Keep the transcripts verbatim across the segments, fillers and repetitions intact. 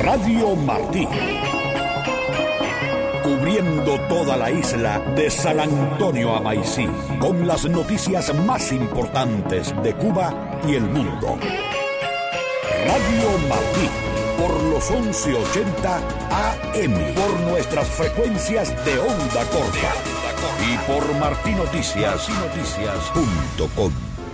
Radio Martí. Cubriendo toda la isla de San Antonio a Maicí, con las noticias más importantes de Cuba y el mundo. Radio Martí, por los once ochenta A M, por nuestras frecuencias de onda corta y por martinoticias punto com.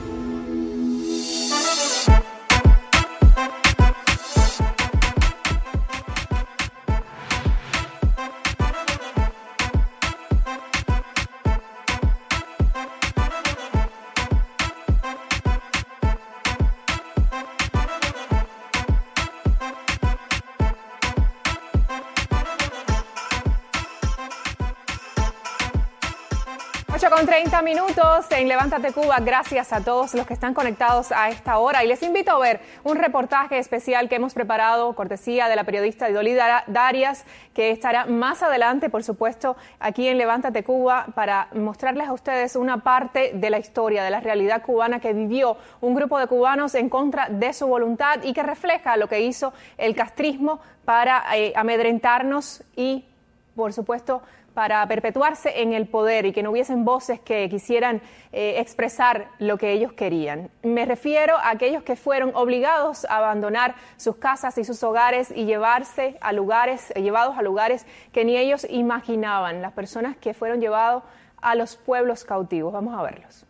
ocho con treinta minutos en Levántate Cuba. Gracias a todos los que están conectados a esta hora. Y les invito a ver un reportaje especial que hemos preparado, cortesía de la periodista Idolí Darias, que estará más adelante, por supuesto, aquí en Levántate Cuba, para mostrarles a ustedes una parte de la historia, de la realidad cubana que vivió un grupo de cubanos en contra de su voluntad y que refleja lo que hizo el castrismo para eh, amedrentarnos y, por supuesto, para perpetuarse en el poder y que no hubiesen voces que quisieran eh, expresar lo que ellos querían. Me refiero a aquellos que fueron obligados a abandonar sus casas y sus hogares y llevarse a lugares, eh, llevados a lugares que ni ellos imaginaban, las personas que fueron llevados a los pueblos cautivos. Vamos a verlos.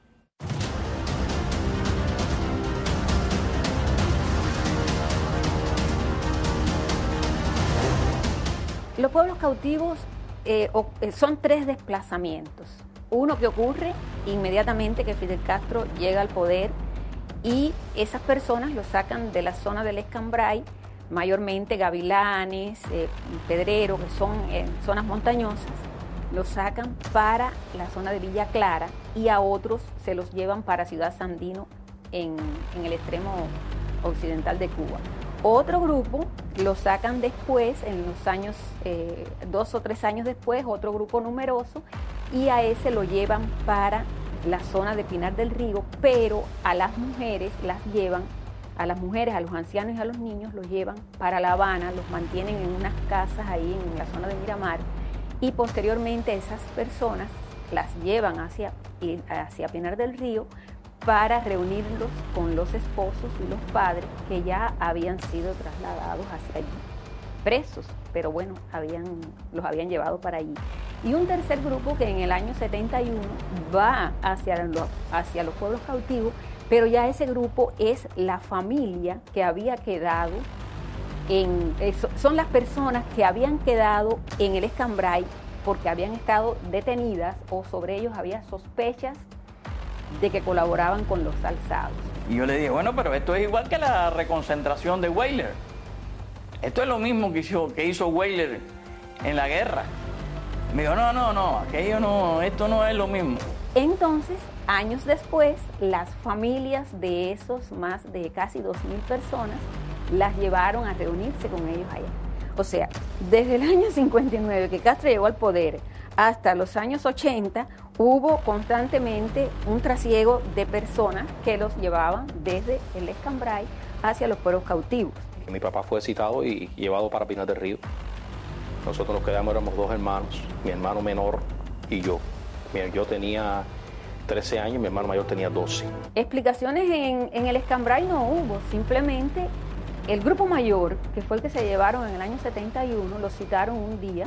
Los pueblos cautivos Eh, son tres desplazamientos. Uno que ocurre inmediatamente que Fidel Castro llega al poder y esas personas lo sacan de la zona del Escambray, mayormente Gavilanes, eh, Pedrero, que son eh, zonas montañosas, los sacan para la zona de Villa Clara y a otros se los llevan para Ciudad Sandino en, en el extremo occidental de Cuba. Otro grupo lo sacan después, en los años, eh, dos o tres años después, otro grupo numeroso, y a ese lo llevan para la zona de Pinar del Río, pero a las mujeres las llevan, a las mujeres, a los ancianos y a los niños los llevan para La Habana, los mantienen en unas casas ahí en la zona de Miramar, y posteriormente esas personas las llevan hacia, hacia Pinar del Río, para reunirlos con los esposos y los padres que ya habían sido trasladados hacia allí, presos, pero bueno, habían, los habían llevado para allí. Y un tercer grupo que en el año setenta y uno va hacia los, hacia los pueblos cautivos, pero ya ese grupo es la familia que había quedado, en, son las personas que habían quedado en el Escambray porque habían estado detenidas o sobre ellos había sospechas de que colaboraban con los alzados. Y yo le dije, bueno, pero esto es igual que la reconcentración de Weyler. Esto es lo mismo que hizo, que hizo Weyler en la guerra. Me dijo, no, no, no, aquello no, esto no es lo mismo. Entonces, años después, las familias de esos más de casi dos mil personas las llevaron a reunirse con ellos allá. O sea, desde el año cincuenta y nueve que Castro llegó al poder hasta los años ochenta, hubo constantemente un trasiego de personas que los llevaban desde el Escambray hacia los pueblos cautivos. Mi papá fue citado y llevado para Pinar del Río. Nosotros nos quedamos, éramos dos hermanos, mi hermano menor y yo. Yo tenía trece años, mi hermano mayor tenía doce. Explicaciones en, en el Escambray no hubo, simplemente el grupo mayor, que fue el que se llevaron en el año setenta y uno, lo citaron un día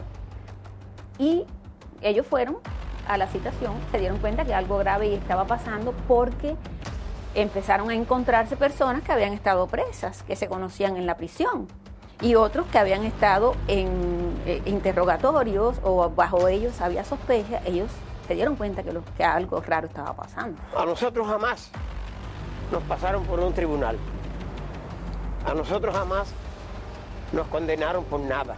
y ellos fueron a la citación, se dieron cuenta que algo grave estaba pasando porque empezaron a encontrarse personas que habían estado presas, que se conocían en la prisión, y otros que habían estado en eh, interrogatorios o bajo ellos había sospecha. Ellos se dieron cuenta que, lo, que algo raro estaba pasando. A nosotros jamás nos pasaron por un tribunal. A nosotros jamás nos condenaron por nada.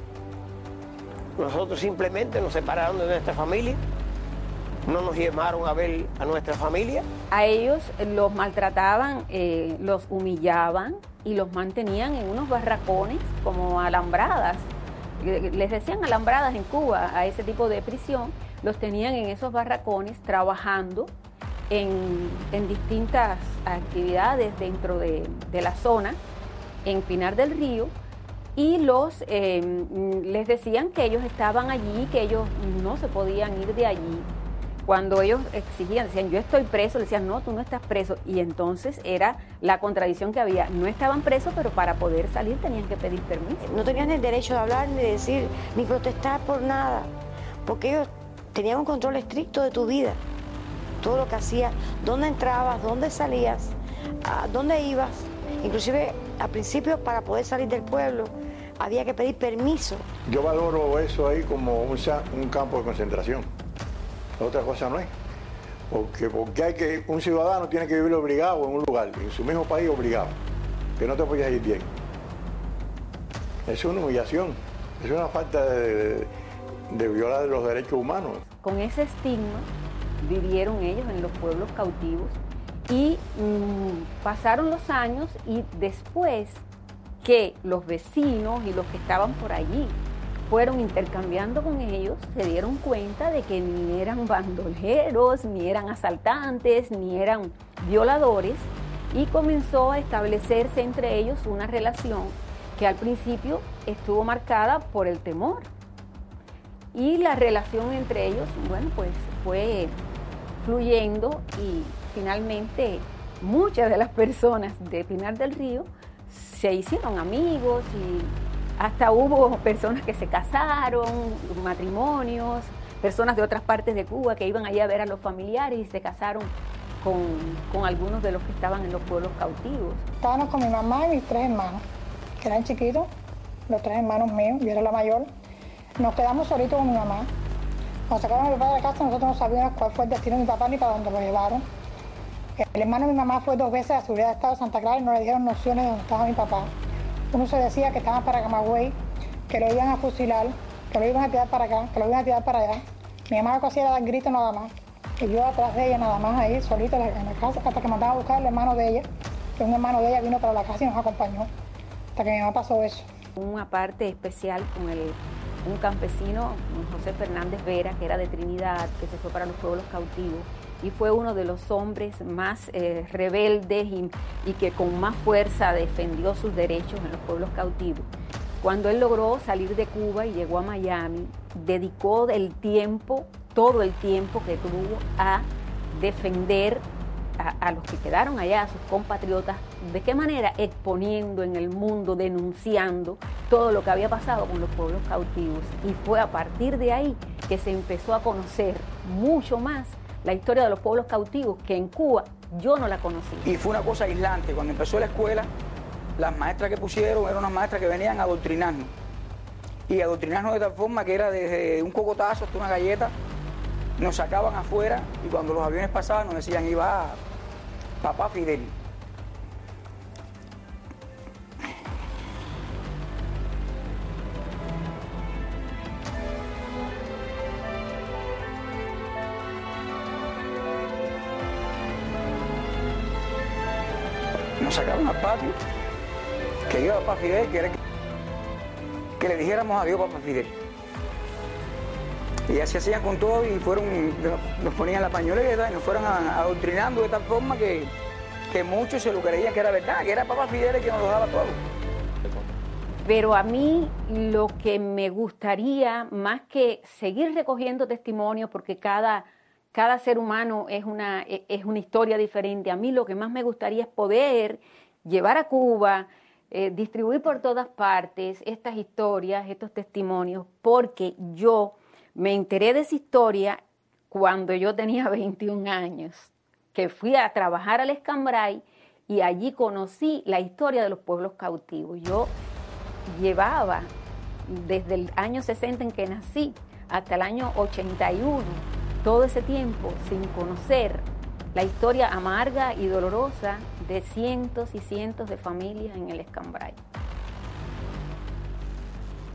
Nosotros simplemente nos separaron de nuestra familia, no nos llamaron a ver a nuestra familia. A ellos los maltrataban, eh, los humillaban y los mantenían en unos barracones como alambradas. Les decían alambradas en Cuba a ese tipo de prisión. Los tenían en esos barracones trabajando en, en distintas actividades dentro de, de la zona, en Pinar del Río, y los eh, les decían que ellos estaban allí, que ellos no se podían ir de allí. Cuando ellos exigían, decían, yo estoy preso, le decían, no, tú no estás preso. Y entonces era la contradicción que había. No estaban presos, pero para poder salir tenían que pedir permiso. No tenían el derecho de hablar, ni de decir, ni protestar por nada, porque ellos tenían un control estricto de tu vida. Todo lo que hacías, dónde entrabas, dónde salías, a dónde ibas. Inclusive, al principio, para poder salir del pueblo, había que pedir permiso. Yo valoro eso ahí como un, un campo de concentración. Otra cosa no es. Porque, porque hay que, un ciudadano tiene que vivir obligado en un lugar, en su mismo país obligado, que no te podías ir bien. Es una humillación, es una falta de, de, de violar los derechos humanos. Con ese estigma vivieron ellos en los pueblos cautivos y mmm, pasaron los años y después que los vecinos y los que estaban por allí fueron intercambiando con ellos, se dieron cuenta de que ni eran bandoleros, ni eran asaltantes, ni eran violadores, y comenzó a establecerse entre ellos una relación que al principio estuvo marcada por el temor. Y la relación entre ellos, bueno, pues fue fluyendo y finalmente muchas de las personas de Pinar del Río se hicieron amigos y hasta hubo personas que se casaron, matrimonios, personas de otras partes de Cuba que iban allí a ver a los familiares y se casaron con, con algunos de los que estaban en los pueblos cautivos. Estábamos con mi mamá y mis tres hermanos, que eran chiquitos, los tres hermanos míos, yo era la mayor. Nos quedamos solitos con mi mamá. Cuando sacaron a mi papá de la casa, nosotros no sabíamos cuál fue el destino de mi papá ni para dónde lo llevaron. El hermano de mi mamá fue dos veces a la Seguridad de Estado de Santa Clara y no le dieron nociones de dónde estaba mi papá. Uno se decía que estaban para Camagüey, que lo iban a fusilar, que lo iban a tirar para acá, que lo iban a tirar para allá. Mi mamá lo que hacía era dar gritos nada más. Y yo atrás de ella nada más ahí, solita en la casa, hasta que mandaban a buscar al hermano de ella, que un hermano de ella vino para la casa y nos acompañó, hasta que mi mamá pasó eso. Una parte especial con el, un campesino, José Fernández Vera, que era de Trinidad, que se fue para los pueblos cautivos, y fue uno de los hombres más eh, rebeldes y, y que con más fuerza defendió sus derechos en los pueblos cautivos. Cuando él logró salir de Cuba y llegó a Miami, dedicó el tiempo, todo el tiempo que tuvo a defender a, a los que quedaron allá, a sus compatriotas. ¿De qué manera? Exponiendo en el mundo, denunciando todo lo que había pasado con los pueblos cautivos. Y fue a partir de ahí que se empezó a conocer mucho más la historia de los pueblos cautivos, que en Cuba yo no la conocí. Y fue una cosa aislante. Cuando empezó la escuela, las maestras que pusieron eran unas maestras que venían a adoctrinarnos. Y adoctrinarnos de tal forma que era desde un cocotazo hasta una galleta, nos sacaban afuera y cuando los aviones pasaban nos decían, iba papá Fidel. Nos sacaron al patio, que iba papá Fidel, que era que, que le dijéramos adiós papá Fidel. Y así hacían con todo y fueron, nos ponían la pañoleta y nos fueron adoctrinando de tal forma que, que muchos se lo creían que era verdad, que era papá Fidel el que nos lo daba todo. Pero a mí lo que me gustaría, más que seguir recogiendo testimonios, porque cada... Cada ser humano es una, es una historia diferente. A mí lo que más me gustaría es poder llevar a Cuba, eh, distribuir por todas partes estas historias, estos testimonios, porque yo me enteré de esa historia cuando yo tenía veintiún años, que fui a trabajar al Escambray y allí conocí la historia de los pueblos cautivos. Yo llevaba desde el año sesenta en que nací hasta el año ochenta y uno, todo ese tiempo sin conocer la historia amarga y dolorosa de cientos y cientos de familias en el Escambray.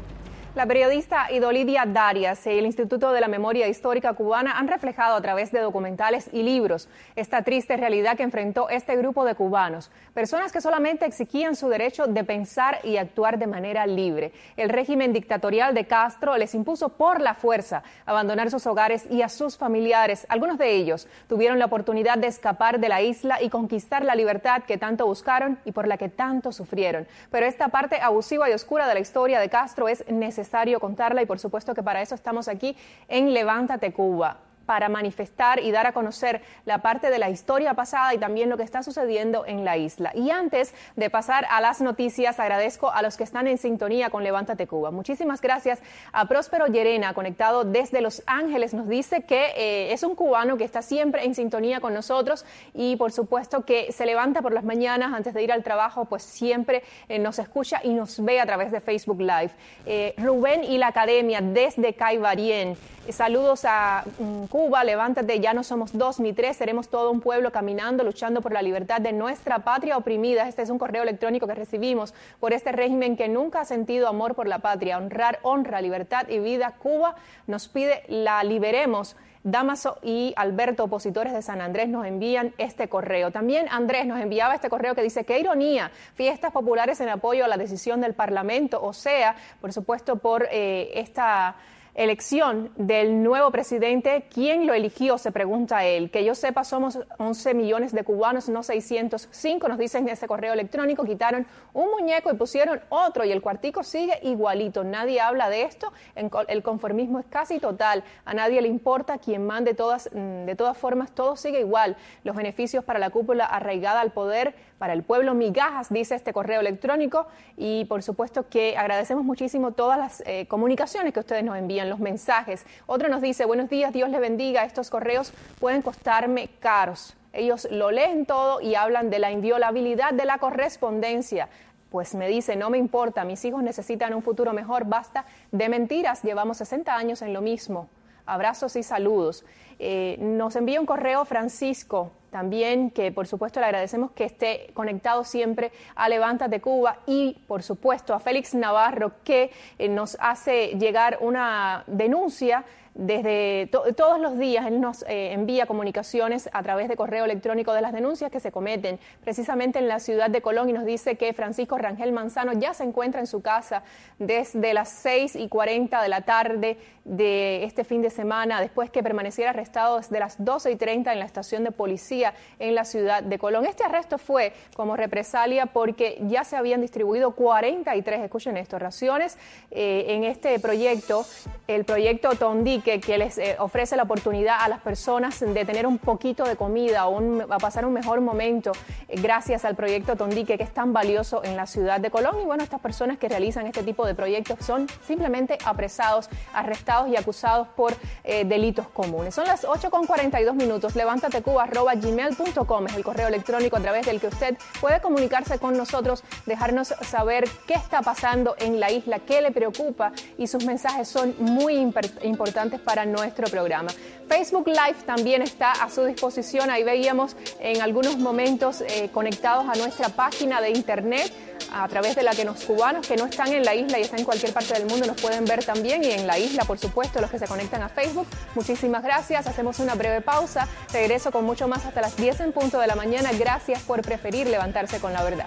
La periodista Idolidia Darias y el Instituto de la Memoria Histórica Cubana han reflejado a través de documentales y libros esta triste realidad que enfrentó este grupo de cubanos, personas que solamente exigían su derecho de pensar y actuar de manera libre. El régimen dictatorial de Castro les impuso por la fuerza abandonar sus hogares y a sus familiares. Algunos de ellos tuvieron la oportunidad de escapar de la isla y conquistar la libertad que tanto buscaron y por la que tanto sufrieron. Pero esta parte abusiva y oscura de la historia de Castro es necesaria. necesario contarla y por supuesto que para eso estamos aquí en Levántate Cuba, para manifestar y dar a conocer la parte de la historia pasada y también lo que está sucediendo en la isla. Y antes de pasar a las noticias, agradezco a los que están en sintonía con Levántate Cuba. Muchísimas gracias a Próspero Llerena, conectado desde Los Ángeles. Nos dice que eh, es un cubano que está siempre en sintonía con nosotros y por supuesto que se levanta por las mañanas antes de ir al trabajo, pues siempre eh, nos escucha y nos ve a través de Facebook Live. Eh, Rubén y la Academia desde Caibarien. Eh, saludos a um, Cuba, levántate, ya no somos dos ni tres, seremos todo un pueblo caminando, luchando por la libertad de nuestra patria oprimida. Este es un correo electrónico que recibimos por este régimen que nunca ha sentido amor por la patria. Honrar, honra, libertad y vida. Cuba nos pide la liberemos. Damaso y Alberto, opositores de San Andrés, nos envían este correo. También Andrés nos enviaba este correo que dice: qué ironía, fiestas populares en apoyo a la decisión del Parlamento, o sea, por supuesto por eh, esta elección del nuevo presidente. ¿Quién lo eligió?, se pregunta él. Que yo sepa, somos once millones de cubanos, no seiscientos cinco, nos dicen en ese correo electrónico. Quitaron un muñeco y pusieron otro y el cuartico sigue igualito. Nadie habla de esto, el conformismo es casi total, a nadie le importa quién mande, todas, de todas formas todo sigue igual. Los beneficios para la cúpula arraigada al poder, para el pueblo migajas, dice este correo electrónico. Y por supuesto que agradecemos muchísimo todas las eh, comunicaciones que ustedes nos envían, los mensajes. Otro nos dice: buenos días, Dios les bendiga, estos correos pueden costarme caros. Ellos lo leen todo y hablan de la inviolabilidad de la correspondencia. Pues me dice: no me importa, mis hijos necesitan un futuro mejor, basta de mentiras, llevamos sesenta años en lo mismo. Abrazos y saludos. Eh, nos envía un correo Francisco también, que por supuesto le agradecemos que esté conectado siempre a Levántate Cuba, y por supuesto a Félix Navarro, que eh, nos hace llegar una denuncia desde to todos los días. Él nos eh, envía comunicaciones a través de correo electrónico de las denuncias que se cometen precisamente en la ciudad de Colón, y nos dice que Francisco Rangel Manzano ya se encuentra en su casa desde las seis y cuarenta de la tarde de este fin de semana, después que permaneciera arrestado desde las doce y treinta en la estación de policía en la ciudad de Colón. Este arresto fue como represalia porque ya se habían distribuido cuarenta y tres, escuchen esto, raciones eh, en este proyecto, el proyecto Tondique, Que, que les eh, ofrece la oportunidad a las personas de tener un poquito de comida o un, a pasar un mejor momento eh, gracias al proyecto Tondique, que es tan valioso en la ciudad de Colón. Y bueno, estas personas que realizan este tipo de proyectos son simplemente apresados, arrestados y acusados por eh, delitos comunes. Son las ocho con cuarenta y dos minutos. levántatecuba arroba gmail punto com es el correo electrónico a través del que usted puede comunicarse con nosotros, dejarnos saber qué está pasando en la isla, qué le preocupa, y sus mensajes son muy importantes para nuestro programa. Facebook Live también está a su disposición. Ahí veíamos en algunos momentos eh, conectados a nuestra página de internet, a través de la que los cubanos que no están en la isla y están en cualquier parte del mundo nos pueden ver también, y en la isla, por supuesto, los que se conectan a Facebook. Muchísimas gracias. Hacemos una breve pausa. Regreso con mucho más hasta las diez en punto de la mañana. Gracias por preferir levantarse con la verdad.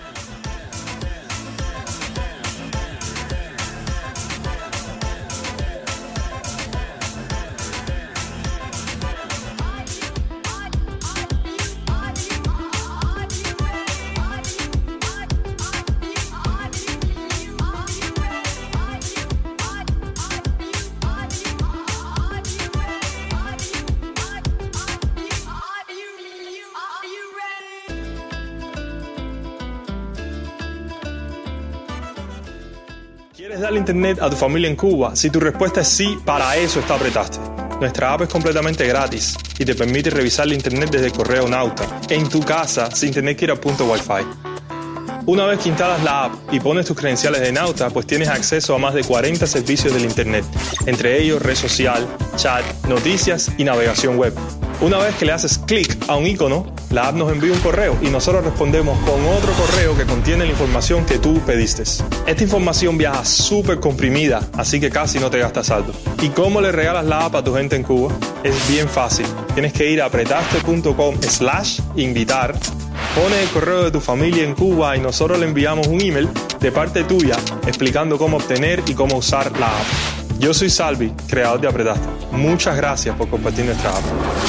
¿Quieres darle internet a tu familia en Cuba? Si tu respuesta es sí, para eso está Apretaste. Nuestra app es completamente gratis y te permite revisar la internet desde el correo Nauta, en tu casa, sin tener que ir a punto Wi-Fi. Una vez que instalas la app y pones tus credenciales de Nauta, pues tienes acceso a más de cuarenta servicios del internet, entre ellos red social, chat, noticias y navegación web. Una vez que le haces clic a un icono, la app nos envía un correo y nosotros respondemos con otro correo que contiene la información que tú pediste. Esta información viaja súper comprimida, así que casi no te gastas saldo. ¿Y cómo le regalas la app a tu gente en Cuba? Es bien fácil. Tienes que ir a apretaste.com slash invitar, pone el correo de tu familia en Cuba y nosotros le enviamos un email de parte tuya explicando cómo obtener y cómo usar la app. Yo soy Salvi, creador de Apretaste. Muchas gracias por compartir nuestra app.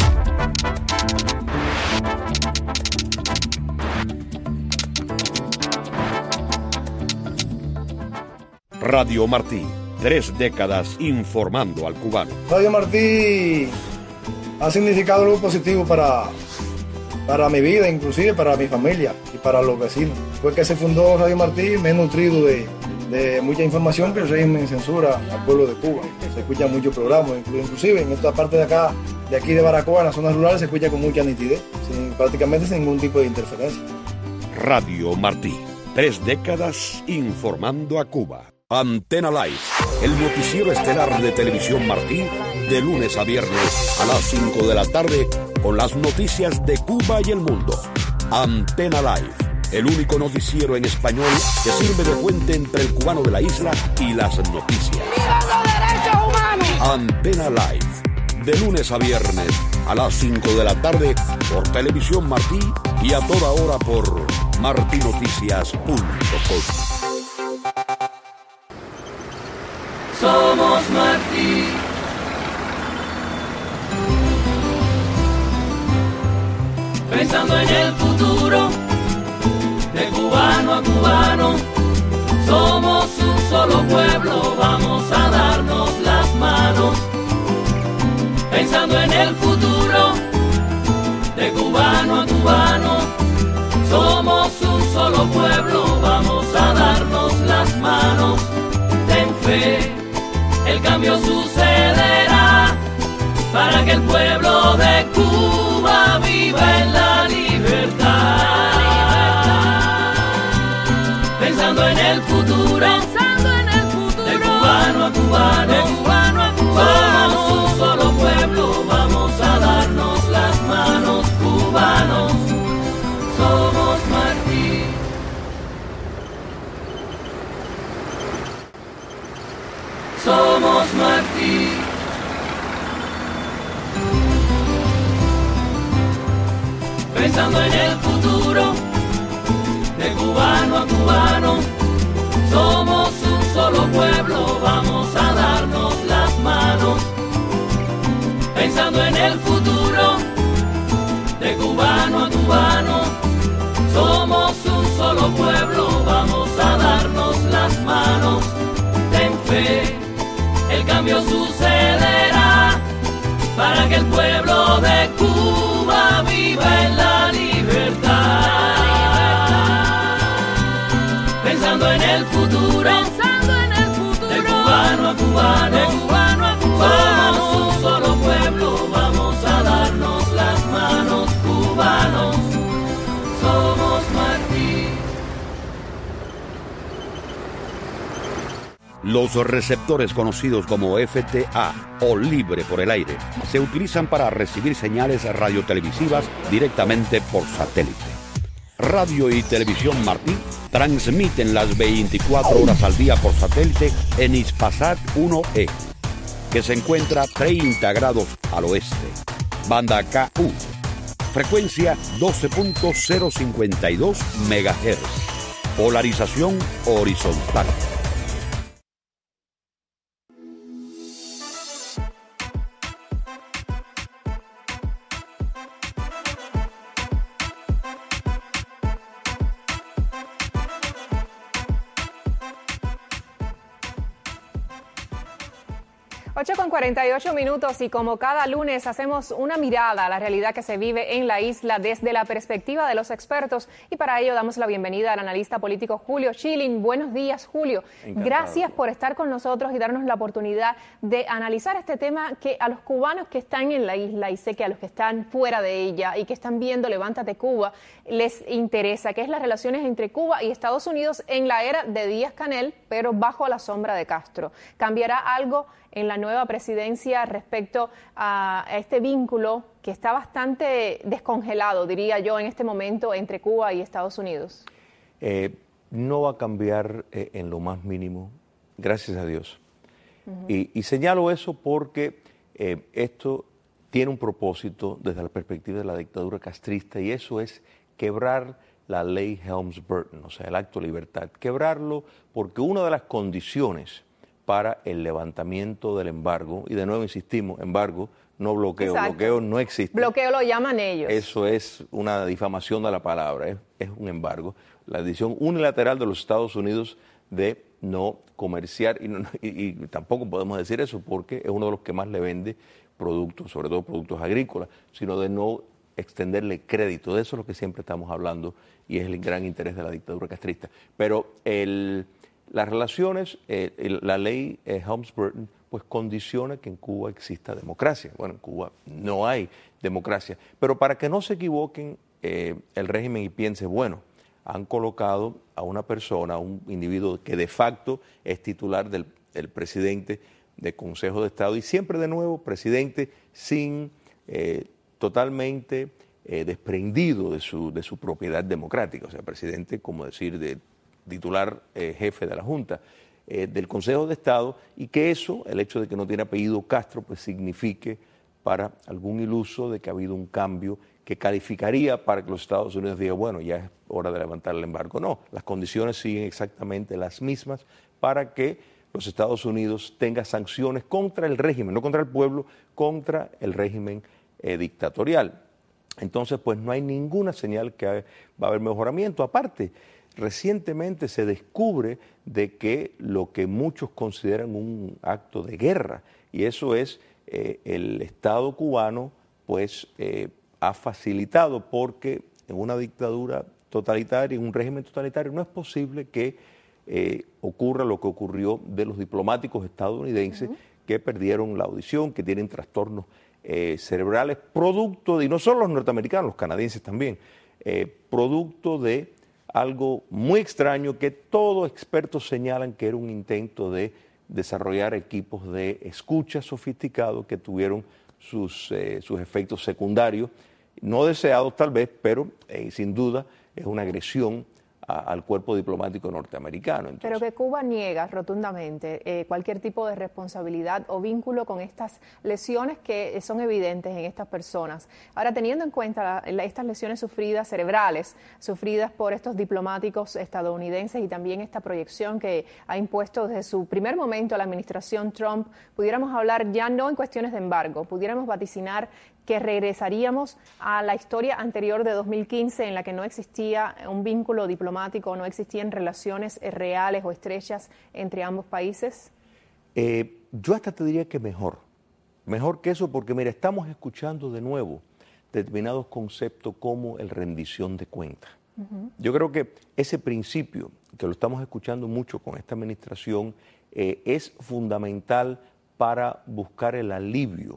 Radio Martí, tres décadas informando al cubano. Radio Martí ha significado algo positivo para, para mi vida, inclusive para mi familia y para los vecinos. Fue que se fundó Radio Martí, me he nutrido de, de mucha información que el régimen censura al pueblo de Cuba. Se escuchan muchos programas, inclusive en esta parte de acá, de aquí de Baracoa, en las zonas rurales, se escucha con mucha nitidez, sin, prácticamente sin ningún tipo de interferencia. Radio Martí, tres décadas informando a Cuba. Antena Live, el noticiero estelar de Televisión Martí, de lunes a viernes a las cinco de la tarde, con las noticias de Cuba y el mundo. Antena Live, el único noticiero en español que sirve de puente entre el cubano de la isla y las noticias. ¡Viva los derechos humanos! Antena Live, de lunes a viernes a las cinco de la tarde, por Televisión Martí y a toda hora por martinoticias punto com. Somos Martí. Pensando en el futuro, de cubano a cubano, somos un solo pueblo, vamos a darnos las manos. Pensando en el futuro, de cubano a cubano, somos un solo pueblo, vamos a darnos las manos. Ten fe, el cambio sucederá para que el pueblo de Cuba viva en la libertad. Pensando en el futuro, pensando en el futuro, de cubano a cubano, de cubano a cubano, somos un solo pueblo, vamos a darnos las manos, cubanos, somos Martí. Somos Martí. Pensando en el futuro, de cubano a cubano, somos un solo pueblo, vamos a darnos las manos. Pensando en el futuro, de cubano a cubano, somos un solo pueblo, vamos a darnos las manos. Ten fe, el cambio sucederá para que el pueblo de Cuba viva en la libertad. Pensando en el futuro, pensando en el futuro, de cubano a cubano, de cubano a cubano, somos un solo pueblo, vamos a darnos las manos, cubanos, somos Martí. Los receptores conocidos como F T A o libre por el aire se utilizan para recibir señales radiotelevisivas directamente por satélite. Radio y Televisión Martí transmiten las veinticuatro horas al día por satélite en Hispasat uno E, que se encuentra treinta grados al oeste. Banda K U, frecuencia doce punto cero cincuenta y dos megahertz, polarización horizontal. ocho con cuarenta y ocho minutos y como cada lunes hacemos una mirada a la realidad que se vive en la isla desde la perspectiva de los expertos y para ello damos la bienvenida al analista político Julio Schilling. Buenos días, Julio. Encantado. Gracias por estar con nosotros y darnos la oportunidad de analizar este tema que a los cubanos que están en la isla y sé que a los que están fuera de ella y que están viendo Levántate Cuba les interesa, que es las relaciones entre Cuba y Estados Unidos en la era de Díaz-Canel, pero bajo la sombra de Castro. ¿Cambiará algo en la nueva presidencia respecto a este vínculo que está bastante descongelado, diría yo, en este momento entre Cuba y Estados Unidos? Eh, no va a cambiar eh, en lo más mínimo, gracias a Dios. Uh-huh. y, y señalo eso porque eh, esto tiene un propósito desde la perspectiva de la dictadura castrista, y eso es quebrar la ley Helms-Burton, o sea, el acto de libertad. Quebrarlo porque una de las condiciones para el levantamiento del embargo, y de nuevo insistimos, embargo, no bloqueo, Exacto. bloqueo no existe. Bloqueo lo llaman ellos. Eso es una difamación de la palabra, es, es un embargo. La decisión unilateral de los Estados Unidos de no comerciar, y, no, y, y tampoco podemos decir eso porque es uno de los que más le vende productos, sobre todo productos agrícolas, sino de no extenderle crédito. De eso es lo que siempre estamos hablando y es el gran interés de la dictadura castrista. Pero el, las relaciones, eh, el, la ley eh, Helms-Burton, pues condiciona que en Cuba exista democracia. Bueno, en Cuba no hay democracia. Pero para que no se equivoquen eh, el régimen y piense, bueno, han colocado a una persona, a un individuo que de facto es titular del, del presidente del Consejo de Estado y siempre de nuevo presidente sin eh, totalmente eh, desprendido de su, de su propiedad democrática, o sea, presidente, como decir, de titular eh, jefe de la Junta eh, del Consejo de Estado, y que eso, el hecho de que no tiene apellido Castro, pues signifique para algún iluso de que ha habido un cambio que calificaría para que los Estados Unidos digan, bueno, ya es hora de levantar el embargo. No, las condiciones siguen exactamente las mismas para que los Estados Unidos tengan sanciones contra el régimen, no contra el pueblo, contra el régimen eh, dictatorial. Entonces, pues no hay ninguna señal que va a haber mejoramiento. Aparte, recientemente se descubre de que lo que muchos consideran un acto de guerra, y eso es eh, el Estado cubano, pues eh, ha facilitado, porque en una dictadura totalitaria, en un régimen totalitario, no es posible que eh, ocurra lo que ocurrió de los diplomáticos estadounidenses uh-huh. que perdieron la audición, que tienen trastornos eh, cerebrales, producto de, y no solo los norteamericanos, los canadienses también, eh, producto de algo muy extraño que todos expertos señalan que era un intento de desarrollar equipos de escucha sofisticados que tuvieron sus, eh, sus efectos secundarios, no deseados tal vez, pero eh, sin duda es una agresión a, al cuerpo diplomático norteamericano. Entonces, pero que Cuba niega rotundamente eh, cualquier tipo de responsabilidad o vínculo con estas lesiones que son evidentes en estas personas. Ahora, teniendo en cuenta la, la, estas lesiones sufridas, cerebrales, sufridas por estos diplomáticos estadounidenses y también esta proyección que ha impuesto desde su primer momento la administración Trump, pudiéramos hablar ya no en cuestiones de embargo, pudiéramos vaticinar que regresaríamos a la historia anterior de dos mil quince en la que no existía un vínculo diplomático, no existían relaciones reales o estrechas entre ambos países? Eh, yo hasta te diría que mejor, mejor que eso, porque mira, estamos escuchando de nuevo determinados conceptos como el rendición de cuentas. Uh-huh. Yo creo que ese principio, que lo estamos escuchando mucho con esta administración, eh, es fundamental para buscar el alivio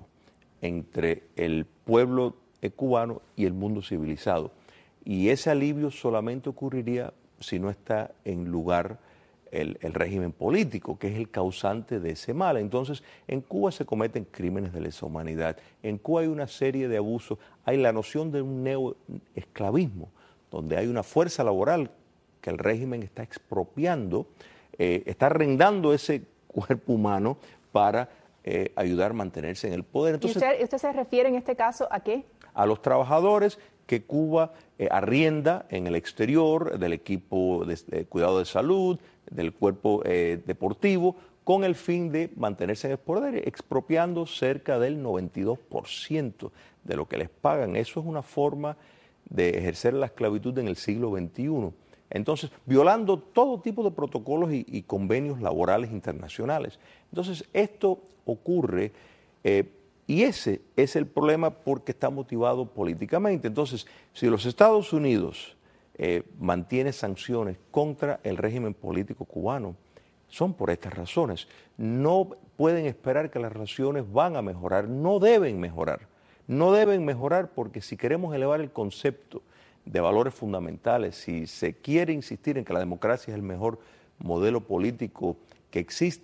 entre el pueblo cubano y el mundo civilizado. Y ese alivio solamente ocurriría si no está en lugar el, el régimen político, que es el causante de ese mal. Entonces, en Cuba se cometen crímenes de lesa humanidad, en Cuba hay una serie de abusos, hay la noción de un neoesclavismo, donde hay una fuerza laboral que el régimen está expropiando, eh, está arrendando ese cuerpo humano para Eh, ayudar a mantenerse en el poder. Entonces, ¿Y usted, usted se refiere en este caso a qué? A los trabajadores que Cuba eh, arrienda en el exterior, del equipo de, de cuidado de salud, del cuerpo eh, deportivo, con el fin de mantenerse en el poder, expropiando cerca del noventa y dos por ciento de lo que les pagan. Eso es una forma de ejercer la esclavitud en el siglo veintiuno. Entonces, violando todo tipo de protocolos y, y convenios laborales internacionales. Entonces, esto ocurre eh, y ese es el problema porque está motivado políticamente. Entonces, si los Estados Unidos eh, mantiene sanciones contra el régimen político cubano, son por estas razones. No pueden esperar que las relaciones van a mejorar, no deben mejorar. No deben mejorar porque si queremos elevar el concepto de valores fundamentales, si se quiere insistir en que la democracia es el mejor modelo político que existe,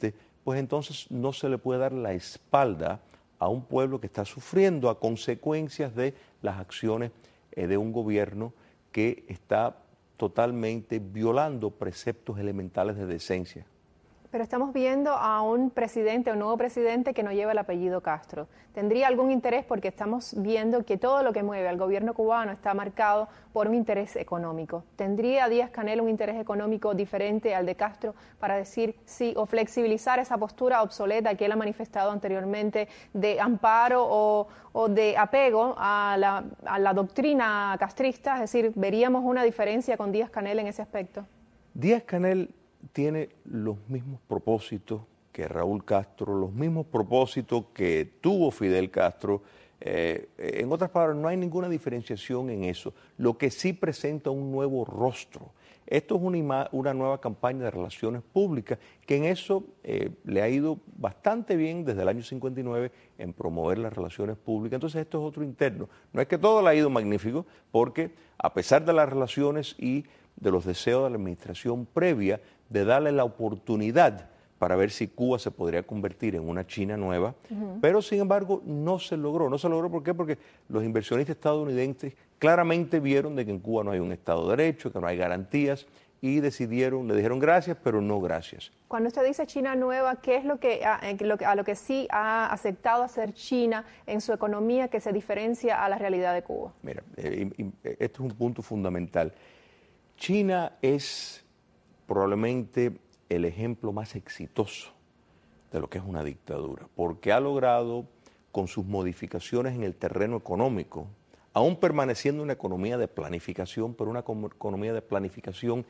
pues entonces no se le puede dar la espalda a un pueblo que está sufriendo a consecuencias de las acciones eh, de un gobierno que está totalmente violando preceptos elementales de decencia. Pero estamos viendo a un presidente, un nuevo presidente que no lleva el apellido Castro. ¿Tendría algún interés? Porque estamos viendo que todo lo que mueve al gobierno cubano está marcado por un interés económico. ¿Tendría Díaz-Canel un interés económico diferente al de Castro para decir sí o flexibilizar esa postura obsoleta que él ha manifestado anteriormente de amparo o, o de apego a la, a la doctrina castrista? Es decir, ¿veríamos una diferencia con Díaz-Canel en ese aspecto? Díaz-Canel tiene los mismos propósitos que Raúl Castro, los mismos propósitos que tuvo Fidel Castro. Eh, en otras palabras, no hay ninguna diferenciación en eso. Lo que sí presenta un nuevo rostro. Esto es una, una nueva campaña de relaciones públicas que en eso eh, le ha ido bastante bien desde el año cincuenta y nueve en promover las relaciones públicas. Entonces esto es otro interno. No es que todo le ha ido magnífico, porque a pesar de las relaciones y de los deseos de la administración previa de darle la oportunidad para ver si Cuba se podría convertir en una China nueva, uh-huh. pero sin embargo no se logró. No se logró ¿por qué? Porque los inversionistas estadounidenses claramente vieron de que en Cuba no hay un Estado de Derecho, que no hay garantías, y decidieron, le dijeron gracias, pero no gracias. Cuando usted dice China nueva, ¿qué es lo que a, lo que, a lo que sí ha aceptado hacer China en su economía que se diferencia a la realidad de Cuba? Mira, eh, y, y, esto es un punto fundamental. China es probablemente el ejemplo más exitoso de lo que es una dictadura, porque ha logrado, con sus modificaciones en el terreno económico, aún permaneciendo una economía de planificación, pero una economía de planificación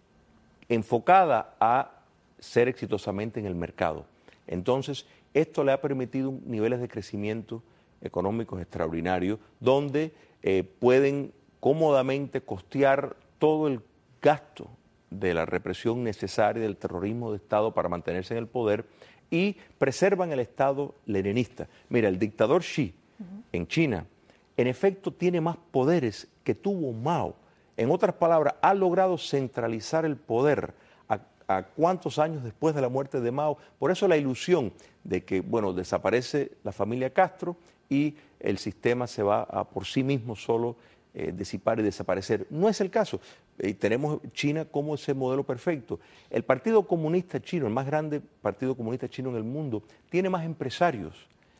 enfocada a ser exitosamente en el mercado. Entonces, esto le ha permitido niveles de crecimiento económicos extraordinarios, donde eh, pueden cómodamente costear todo el gasto de la represión necesaria del terrorismo de Estado para mantenerse en el poder y preservan el Estado leninista. Mira, el dictador Xi uh-huh. en China, en efecto, tiene más poderes que tuvo Mao. En otras palabras, ha logrado centralizar el poder a, a cuántos años después de la muerte de Mao. Por eso la ilusión de que, bueno, desaparece la familia Castro y el sistema se va a por sí mismo solo eh, disipar y desaparecer. No es el caso. Y tenemos China como ese modelo perfecto. El Partido Comunista Chino, el más grande partido comunista chino en el mundo, tiene más empresarios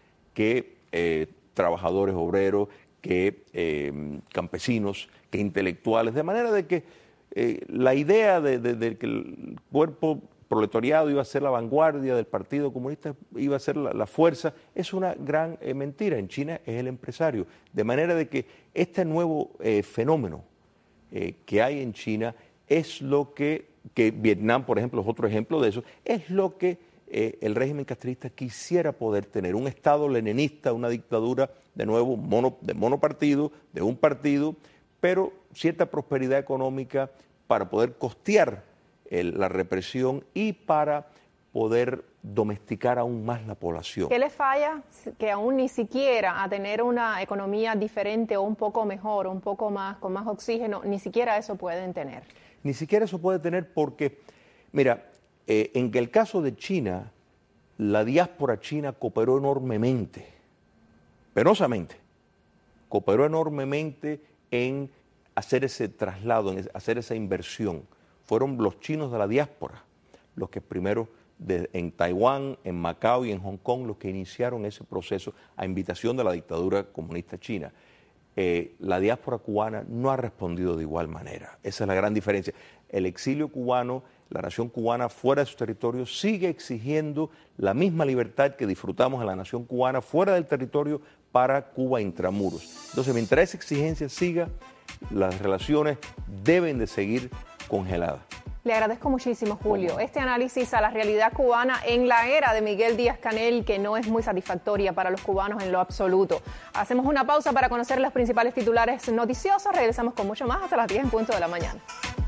que eh, trabajadores obreros, que eh, campesinos, que intelectuales, de manera de que eh, la idea de, de, de que el cuerpo proletariado iba a ser la vanguardia del Partido Comunista, iba a ser la, la fuerza, es una gran eh, mentira. En China es el empresario. De manera de que este nuevo eh, fenómeno Eh, que hay en China es lo que, que Vietnam, por ejemplo, es otro ejemplo de eso, es lo que eh, el régimen castrista quisiera poder tener, un Estado leninista, una dictadura, de nuevo, mono, de monopartido, de un partido, pero cierta prosperidad económica para poder costear el, la represión y para poder domesticar aún más la población. ¿Qué le falla que aún ni siquiera a tener una economía diferente o un poco mejor, un poco más, con más oxígeno, ni siquiera eso pueden tener? Ni siquiera eso puede tener porque, mira, eh, en el caso de China, la diáspora china cooperó enormemente, penosamente, cooperó enormemente en hacer ese traslado, en hacer esa inversión. Fueron los chinos de la diáspora los que primero De, en Taiwán, en Macao y en Hong Kong, los que iniciaron ese proceso a invitación de la dictadura comunista china. Eh, la diáspora cubana no ha respondido de igual manera. Esa es la gran diferencia. El exilio cubano, la nación cubana fuera de su territorio, sigue exigiendo la misma libertad que disfrutamos en la nación cubana fuera del territorio para Cuba intramuros. Entonces, mientras esa exigencia siga, las relaciones deben de seguir congeladas. Le agradezco muchísimo, Julio, este análisis a la realidad cubana en la era de Miguel Díaz-Canel, que no es muy satisfactoria para los cubanos en lo absoluto. Hacemos una pausa para conocer los principales titulares noticiosos. Regresamos con mucho más hasta las diez en punto de la mañana.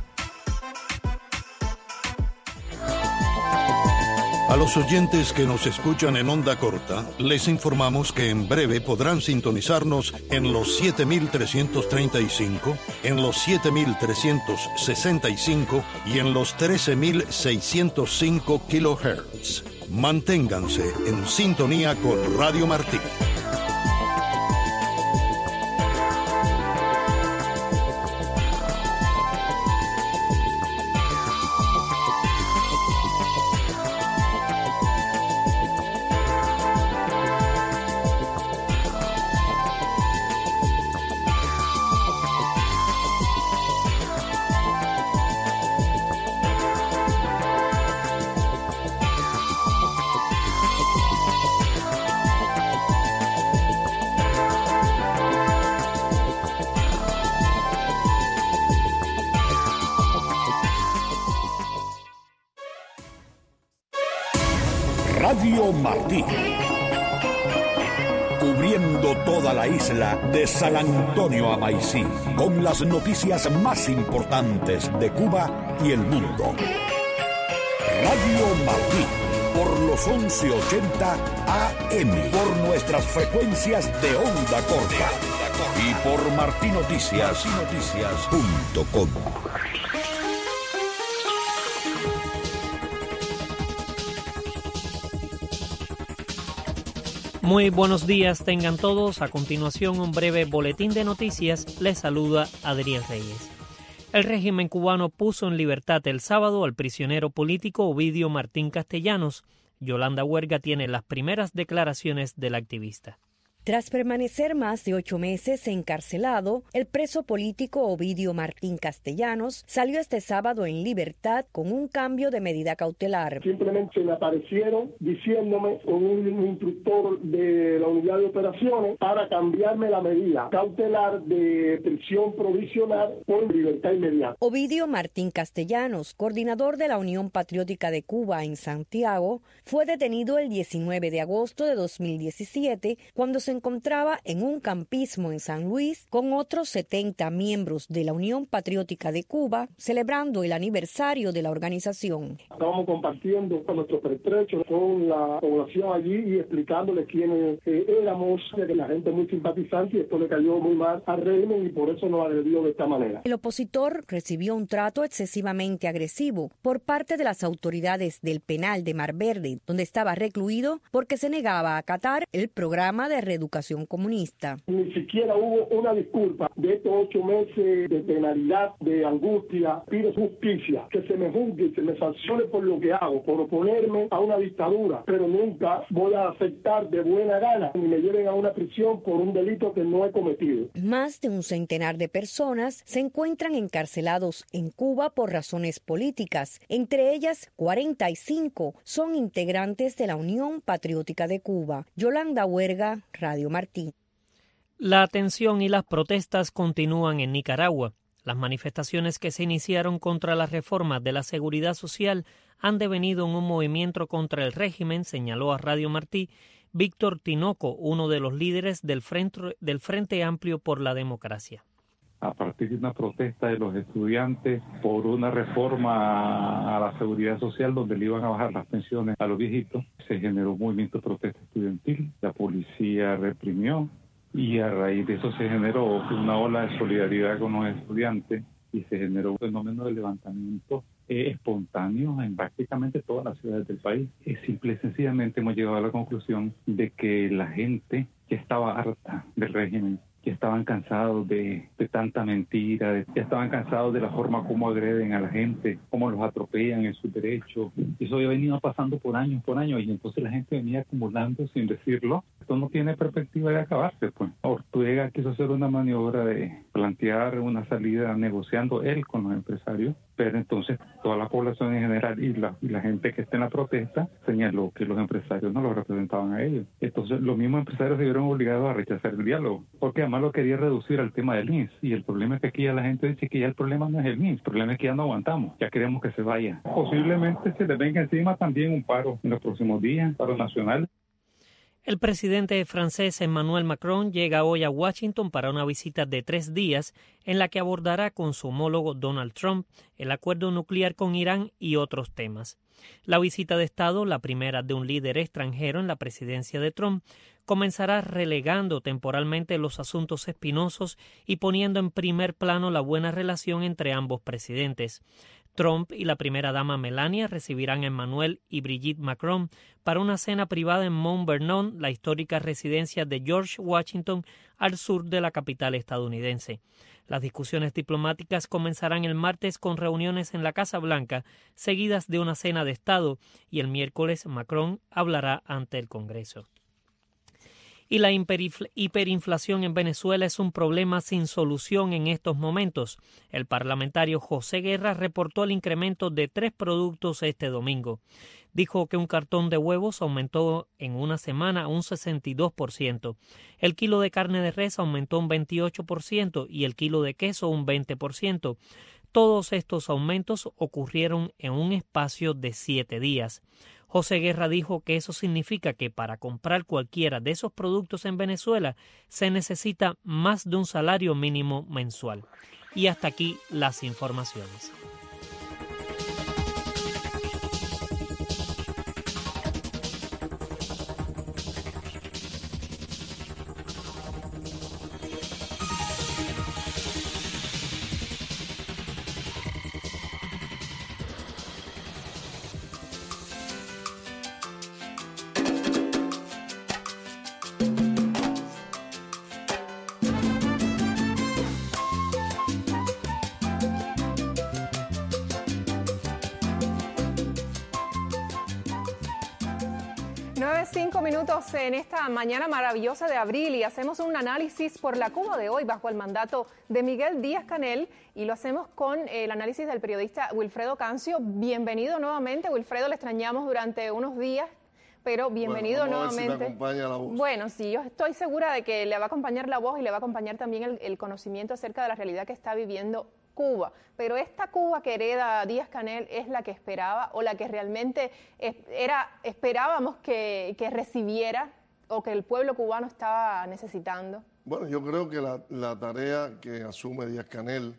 A los oyentes que nos escuchan en onda corta, les informamos que en breve podrán sintonizarnos en los siete mil trescientos treinta y cinco, en los siete mil trescientos sesenta y cinco y en los trece mil seiscientos cinco kilohertz. Manténganse en sintonía con Radio Martí. Radio Martí, cubriendo toda la isla de San Antonio a Maicí, con las noticias más importantes de Cuba y el mundo. Radio Martí, por los once ochenta A M, por nuestras frecuencias de onda corta y por martí noticias punto com. Muy buenos días tengan todos. A continuación, un breve boletín de noticias. Les saluda Adrián Reyes. El régimen cubano puso en libertad el sábado al prisionero político Ovidio Martín Castellanos. Yolanda Huerga tiene las primeras declaraciones del activista. Tras permanecer más de ocho meses encarcelado, el preso político Ovidio Martín Castellanos salió este sábado en libertad con un cambio de medida cautelar. Simplemente me aparecieron diciéndome con un instructor de la unidad de operaciones para cambiarme la medida cautelar de prisión provisional por libertad inmediata. Ovidio Martín Castellanos, coordinador de la Unión Patriótica de Cuba en Santiago, fue detenido el diecinueve de agosto de dos mil diecisiete cuando se encontraba en un campismo en San Luis con otros setenta miembros de la Unión Patriótica de Cuba celebrando el aniversario de la organización. Estábamos compartiendo con nuestros pertrechos con la población allí y explicándoles quiénes eh, éramos, que la gente muy simpatizante, y esto le cayó muy mal al régimen y por eso nos agredió de esta manera. El opositor recibió un trato excesivamente agresivo por parte de las autoridades del penal de Mar Verde, donde estaba recluido porque se negaba a acatar el programa de reeducación comunista. Ni siquiera hubo una disculpa de estos ocho meses de penalidad, de angustia. Pido justicia, que se me juzgue, se me sancione por lo que hago, por oponerme a una dictadura, pero nunca voy a aceptar de buena gana ni me lleven a una prisión por un delito que no he cometido. Más de un centenar de personas se encuentran encarcelados en Cuba por razones políticas. Entre ellas, cuarenta y cinco son integrantes de la Unión Patriótica de Cuba. Yolanda Huerga, Radio Martí. La tensión y las protestas continúan en Nicaragua. Las manifestaciones que se iniciaron contra las reformas de la seguridad social han devenido en un movimiento contra el régimen, señaló a Radio Martí Víctor Tinoco, uno de los líderes del Frente, del Frente Amplio por la Democracia. A partir de una protesta de los estudiantes por una reforma a la seguridad social donde le iban a bajar las pensiones a los viejitos, se generó un movimiento de protesta estudiantil, la policía reprimió y a raíz de eso se generó una ola de solidaridad con los estudiantes y se generó un fenómeno de levantamiento eh, espontáneo en prácticamente todas las ciudades del país. Es simple y sencillamente hemos llegado a la conclusión de que la gente que estaba harta del régimen, que estaban cansados de, de tanta mentira, de, ya estaban cansados de la forma como agreden a la gente, cómo los atropellan en sus derechos. Eso había venido pasando por años, por años, y entonces la gente venía acumulando sin decirlo. Esto no tiene perspectiva de acabarse, pues. Ortega quiso hacer una maniobra de plantear una salida negociando él con los empresarios, pero entonces toda la población en general y la, y la gente que está en la protesta señaló que los empresarios no los representaban a ellos. Entonces los mismos empresarios se vieron obligados a rechazar el diálogo, porque además lo quería reducir al tema del I M S S. Y el problema es que aquí ya la gente dice que ya el problema no es el I M S S, el problema es que ya no aguantamos, ya queremos que se vaya. Posiblemente se les venga encima también un paro en los próximos días, paro nacional. El presidente francés Emmanuel Macron llega hoy a Washington para una visita de tres días en la que abordará con su homólogo Donald Trump el acuerdo nuclear con Irán y otros temas. La visita de Estado, la primera de un líder extranjero en la presidencia de Trump, comenzará relegando temporalmente los asuntos espinosos y poniendo en primer plano la buena relación entre ambos presidentes. Trump y la primera dama Melania recibirán a Emmanuel y Brigitte Macron para una cena privada en Mount Vernon, la histórica residencia de George Washington al sur de la capital estadounidense. Las discusiones diplomáticas comenzarán el martes con reuniones en la Casa Blanca, seguidas de una cena de Estado, y el miércoles Macron hablará ante el Congreso. Y la hiperinflación en Venezuela es un problema sin solución en estos momentos. El parlamentario José Guerra reportó el incremento de tres productos este domingo. Dijo que un cartón de huevos aumentó en una semana un sesenta y dos por ciento. El kilo de carne de res aumentó un veintiocho por ciento y el kilo de queso un veinte por ciento. Todos estos aumentos ocurrieron en un espacio de siete días. José Guerra dijo que eso significa que para comprar cualquiera de esos productos en Venezuela se necesita más de un salario mínimo mensual. Y hasta aquí las informaciones. nueve, cinco minutos en esta mañana maravillosa de abril y hacemos un análisis por la Cuba de hoy bajo el mandato de Miguel Díaz-Canel y lo hacemos con el análisis del periodista Wilfredo Cancio. Bienvenido nuevamente, Wilfredo, le extrañamos durante unos días, pero bienvenido bueno, vamos nuevamente. A ver si me acompaña la voz. Bueno, sí, yo estoy segura de que le va a acompañar la voz y le va a acompañar también el, el conocimiento acerca de la realidad que está viviendo Cuba, pero esta Cuba que hereda Díaz-Canel es la que esperaba o la que realmente era esperábamos que, que recibiera o que el pueblo cubano estaba necesitando. Bueno, yo creo que la, la tarea que asume Díaz-Canel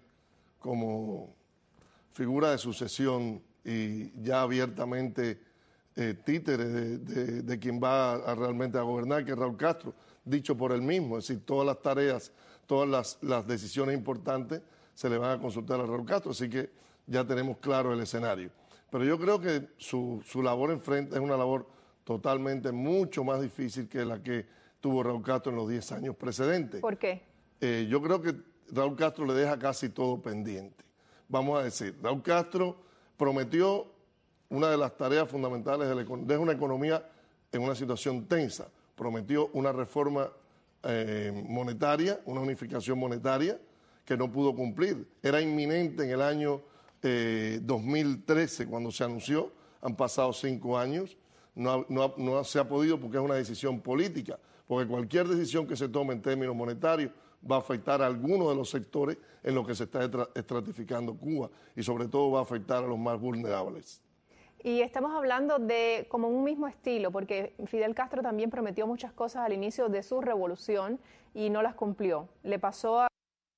como figura de sucesión y ya abiertamente eh, títere de, de, de quien va a, a realmente a gobernar, que es Raúl Castro, dicho por él mismo, es decir, todas las tareas, todas las, las decisiones importantes se le van a consultar a Raúl Castro, así que ya tenemos claro el escenario. Pero yo creo que su, su labor enfrente es una labor totalmente mucho más difícil que la que tuvo Raúl Castro en los diez años precedentes. ¿Por qué? Eh, yo creo que Raúl Castro le deja casi todo pendiente. Vamos a decir, Raúl Castro prometió una de las tareas fundamentales de, la, de una economía en una situación tensa. Prometió una reforma eh, monetaria, una unificación monetaria, que no pudo cumplir. Era inminente en el año eh, dos mil trece cuando se anunció, han pasado cinco años, no, ha, no, ha, no se ha podido porque es una decisión política, porque cualquier decisión que se tome en términos monetarios va a afectar a alguno de los sectores en los que se está estratificando Cuba y sobre todo va a afectar a los más vulnerables. Y estamos hablando de como un mismo estilo, porque Fidel Castro también prometió muchas cosas al inicio de su revolución y no las cumplió. Le pasó a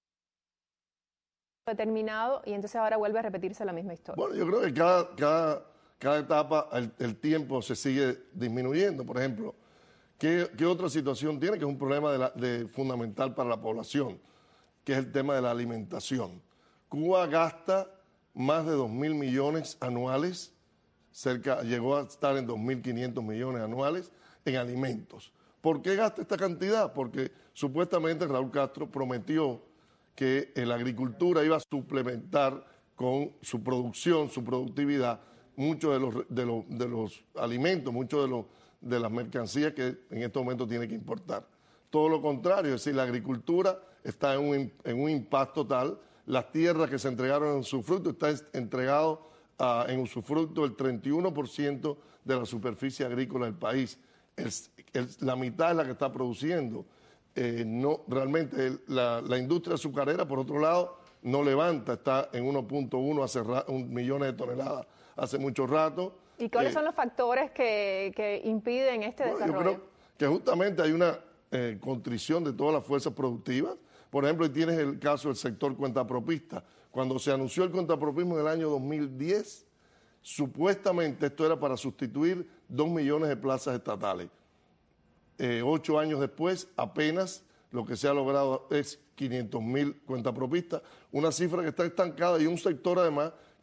determinado y entonces ahora vuelve a repetirse la misma historia. Bueno, yo creo que cada, cada, cada etapa el, el tiempo se sigue disminuyendo. Por ejemplo, ¿qué, qué otra situación tiene? Que es un problema de la, de, fundamental para la población, que es el tema de la alimentación. Cuba gasta más de dos mil millones anuales, cerca, llegó a estar en dos mil quinientos millones anuales en alimentos. ¿Por qué gasta esta cantidad? Porque supuestamente Raúl Castro prometió que la agricultura iba a suplementar con su producción, su productividad, muchos de los, de los, de los alimentos, muchos de, los, de las mercancías que en este momento tiene que importar. Todo lo contrario, es decir, la agricultura está en un, en un impacto tal, las tierras que se entregaron en usufructo, está entregado uh, en usufructo el treinta y uno por ciento de la superficie agrícola del país. El, el, la mitad es la que está produciendo. Eh, no, realmente el, la, la industria azucarera, por otro lado, no levanta, está en uno punto uno hace ra, un millones de toneladas hace mucho rato. ¿Y cuáles eh, son los factores que, que impiden este bueno, desarrollo? Yo creo que justamente hay una eh, contrición de todas las fuerzas productivas. Por ejemplo, tienes el caso del sector cuentapropista. Cuando se anunció el cuentapropismo en el año dos mil diez, supuestamente esto era para sustituir dos millones de plazas estatales. Eh, ocho años después, apenas lo que se ha logrado es quinientos mil cuentapropistas, una cifra que está estancada y un sector además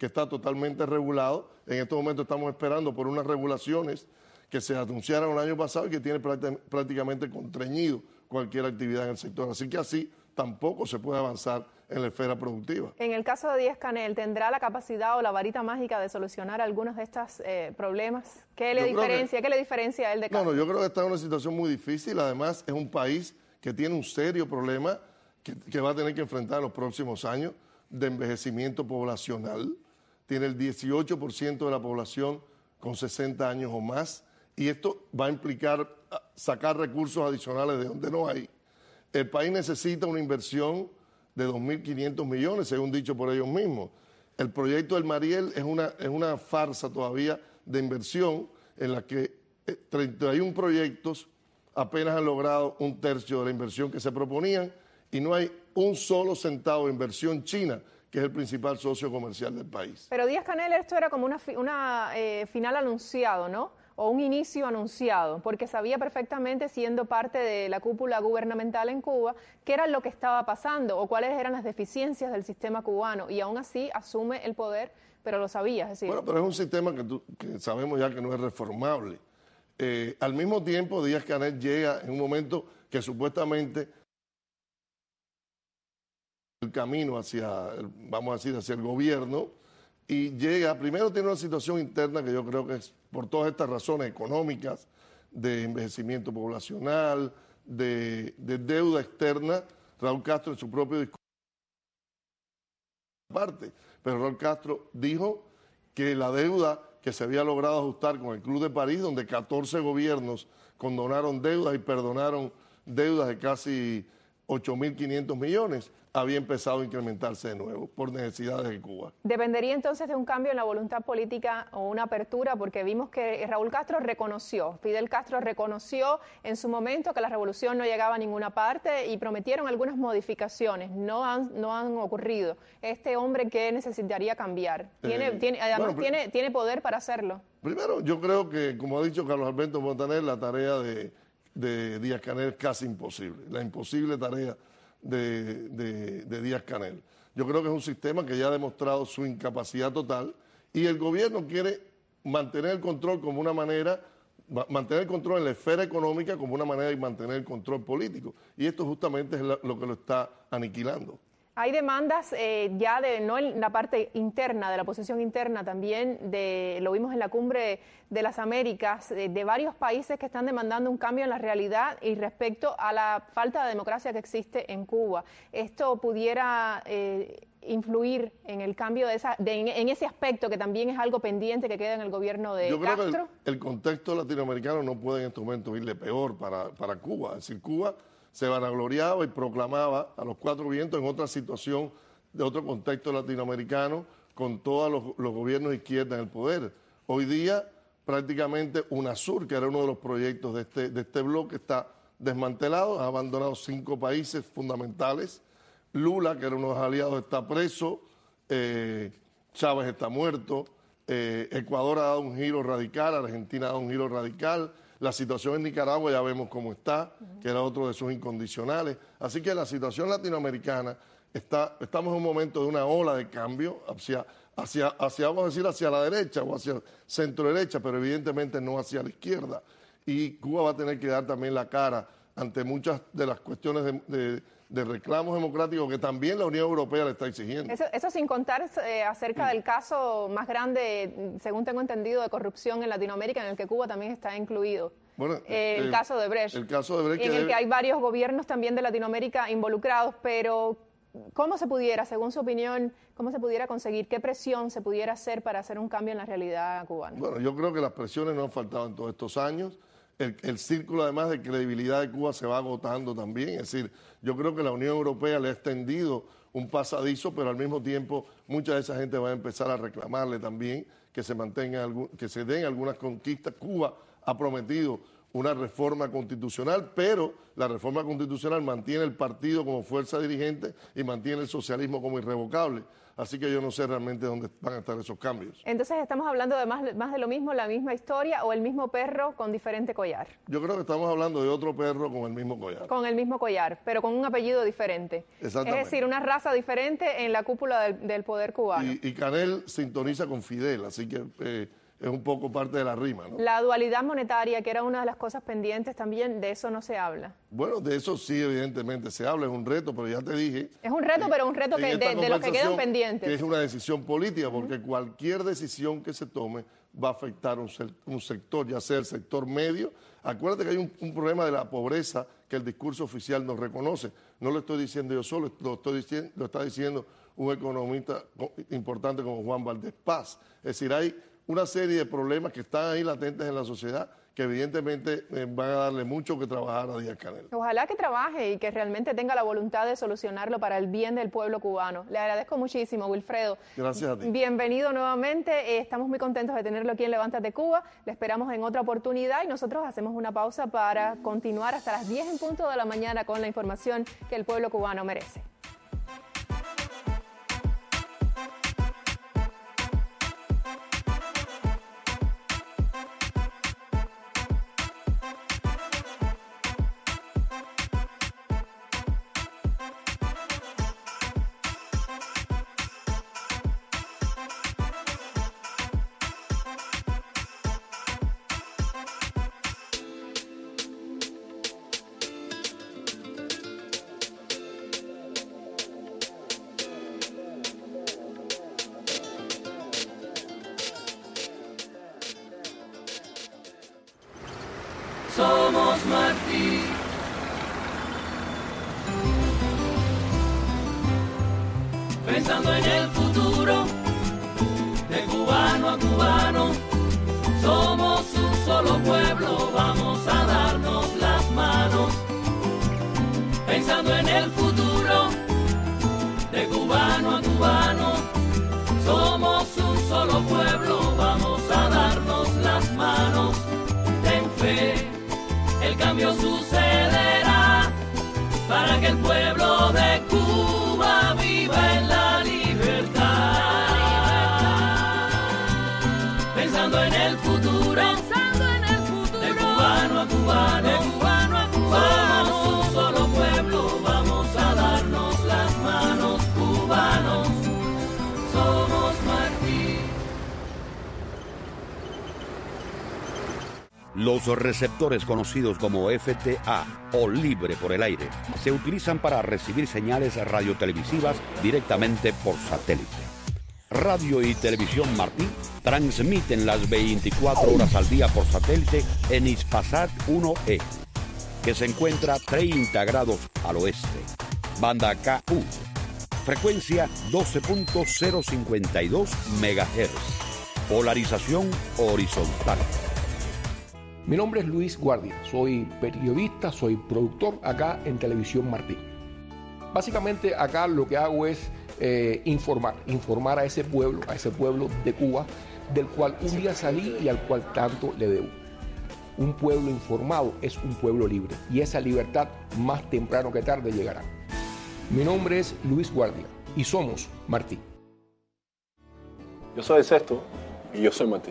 que está totalmente regulado. En estos momentos estamos esperando por unas regulaciones que se anunciaron el año pasado y que tiene prácticamente contrañido cualquier actividad en el sector. Así que así tampoco se puede avanzar en la esfera productiva. En el caso de Díaz-Canel, ¿tendrá la capacidad o la varita mágica de solucionar algunos de estos eh, problemas? ¿Qué le diferencia, que, ¿Qué le diferencia a él de Castro? No, no, yo creo que está en una situación muy difícil. Además, es un país que tiene un serio problema que, que va a tener que enfrentar en los próximos años de envejecimiento poblacional. Tiene el dieciocho por ciento de la población con sesenta años o más, y esto va a implicar sacar recursos adicionales de donde no hay. El país necesita una inversión de dos mil quinientos millones, según dicho por ellos mismos. El proyecto del Mariel es una, es una farsa todavía de inversión en la que treinta y uno proyectos apenas han logrado un tercio de la inversión que se proponían y no hay un solo centavo de inversión china, que es el principal socio comercial del país. Pero Díaz-Canel, esto era como una, una eh, final anunciado, ¿no? O un inicio anunciado, porque sabía perfectamente, siendo parte de la cúpula gubernamental en Cuba, qué era lo que estaba pasando o cuáles eran las deficiencias del sistema cubano, y aún así asume el poder, pero lo sabía. Es decir, bueno, pero es un sistema que, tú, que sabemos ya que no es reformable. Eh, al mismo tiempo, Díaz-Canel llega en un momento que supuestamente el camino hacia, vamos a decir, hacia el gobierno, y llega, primero tiene una situación interna que yo creo que es por todas estas razones económicas, de envejecimiento poblacional, de, de deuda externa. Raúl Castro en su propio discurso parte, pero Raúl Castro dijo que la deuda que se había logrado ajustar con el Club de París, donde catorce gobiernos condonaron deudas y perdonaron deudas de casi ocho mil quinientos millones, había empezado a incrementarse de nuevo por necesidades de Cuba. ¿Dependería entonces de un cambio en la voluntad política o una apertura? Porque vimos que Raúl Castro reconoció, Fidel Castro reconoció en su momento que la revolución no llegaba a ninguna parte y prometieron algunas modificaciones, no han, no han ocurrido. Este hombre, ¿qué necesitaría cambiar? ¿Tiene, eh, tiene, además, bueno, tiene, ¿tiene poder para hacerlo? Primero, yo creo que, como ha dicho Carlos Alberto Montaner, la tarea de, de Díaz-Canel es casi imposible, la imposible tarea de, de, de Díaz-Canel. Yo creo que es un sistema que ya ha demostrado su incapacidad total y el gobierno quiere mantener el control como una manera, mantener el control en la esfera económica como una manera de mantener el control político. Y esto justamente es lo que lo está aniquilando. Hay demandas eh, ya de, no en la parte interna, de la oposición interna, también de, lo vimos en la Cumbre de las Américas, de, de varios países que están demandando un cambio en la realidad y respecto a la falta de democracia que existe en Cuba. ¿Esto pudiera eh, influir en el cambio de esa, de, en, en ese aspecto que también es algo pendiente que queda en el gobierno de Yo creo Castro? Que el, el contexto latinoamericano no puede en estos momentos irle peor para, para Cuba. Es decir, Cuba se vanagloriaba y proclamaba a los cuatro vientos en otra situación, de otro contexto latinoamericano, con todos los, los gobiernos de izquierda en el poder. Hoy día, prácticamente UNASUR, que era uno de los proyectos de este, de este bloque, está desmantelado, ha abandonado cinco países fundamentales. Lula, que era uno de los aliados, está preso, eh, Chávez está muerto, eh, Ecuador ha dado un giro radical, Argentina ha dado un giro radical. La situación en Nicaragua ya vemos cómo está, que era otro de sus incondicionales. Así que la situación latinoamericana, está, estamos en un momento de una ola de cambio hacia, hacia, hacia, vamos a decir, hacia la derecha o hacia centro derecha, pero evidentemente no hacia la izquierda. Y Cuba va a tener que dar también la cara ante muchas de las cuestiones de, de, de reclamos democráticos que también la Unión Europea le está exigiendo. Eso, eso sin contar eh, acerca del caso más grande, según tengo entendido, de corrupción en Latinoamérica, en el que Cuba también está incluido. Bueno, eh, el, el caso de Brecht. El caso de Brecht. En que el debe... que hay varios gobiernos también de Latinoamérica involucrados, pero ¿cómo se pudiera, según su opinión, cómo se pudiera conseguir, qué presión se pudiera hacer para hacer un cambio en la realidad cubana? Bueno, yo creo que las presiones no han faltado en todos estos años. El, el círculo, además, de credibilidad de Cuba se va agotando también. Es decir, yo creo que la Unión Europea le ha extendido un pasadizo, pero al mismo tiempo mucha de esa gente va a empezar a reclamarle también que se mantengan, que se den algunas conquistas. Cuba ha prometido una reforma constitucional, pero la reforma constitucional mantiene el partido como fuerza dirigente y mantiene el socialismo como irrevocable. Así que yo no sé realmente dónde van a estar esos cambios. Entonces, ¿estamos hablando de más, más de lo mismo, la misma historia o el mismo perro con diferente collar? Yo creo que estamos hablando de otro perro con el mismo collar. Con el mismo collar, pero con un apellido diferente. Exactamente. Es decir, una raza diferente en la cúpula del, del poder cubano. Y, y Canel sintoniza con Fidel, así que eh, es un poco parte de la rima, ¿no? La dualidad monetaria, que era una de las cosas pendientes también, de eso no se habla. Bueno, de eso sí, evidentemente se habla, es un reto, pero ya te dije... Es un reto, en, pero un reto que, de, de los que quedan pendientes. Que es una decisión política, porque uh-huh. cualquier decisión que se tome va a afectar un, un sector, ya sea el sector medio. Acuérdate que hay un, un problema de la pobreza que el discurso oficial no reconoce. No lo estoy diciendo yo solo, lo, estoy diciendo, lo está diciendo un economista importante como Juan Valdés Paz. Es decir, hay una serie de problemas que están ahí latentes en la sociedad que evidentemente eh, van a darle mucho que trabajar a Díaz-Canel. Ojalá que trabaje y que realmente tenga la voluntad de solucionarlo para el bien del pueblo cubano. Le agradezco muchísimo, Wilfredo. Gracias a ti. Bienvenido nuevamente. Eh, estamos muy contentos de tenerlo aquí en Levántate Cuba. Le esperamos en otra oportunidad y nosotros hacemos una pausa para continuar hasta las diez en punto de la mañana con la información que el pueblo cubano merece. Somos Martí. Pensando en el futuro, de cubano a cubano, somos un solo pueblo, vamos a darnos las manos. Pensando en el futuro, de cubano a cubano, somos un solo pueblo, vamos a darnos las manos. Ten fe, el cambio sucederá para que el pueblo de Cuba viva en la libertad. Pensando en el futuro, pensando en el futuro, de cubano a cubano, de cubano a cubano, somos un solo pueblo, vamos a darnos las manos, cubanos, somos Martí. Los receptores conocidos como F T A o libre por el aire se utilizan para recibir señales radiotelevisivas directamente por satélite. Radio y Televisión Martí transmiten las veinticuatro horas al día por satélite en Hispasat uno E, que se encuentra treinta grados al oeste. Banda K U, frecuencia doce punto cero cincuenta y dos megahertz, polarización horizontal. Mi nombre es Luis Guardia, soy periodista, soy productor acá en Televisión Martí. Básicamente acá lo que hago es eh, informar, informar a ese pueblo, a ese pueblo de Cuba, del cual un día salí y al cual tanto le debo. Un pueblo informado es un pueblo libre y esa libertad más temprano que tarde llegará. Mi nombre es Luis Guardia y somos Martí. Yo soy el Sexto y yo soy Martí.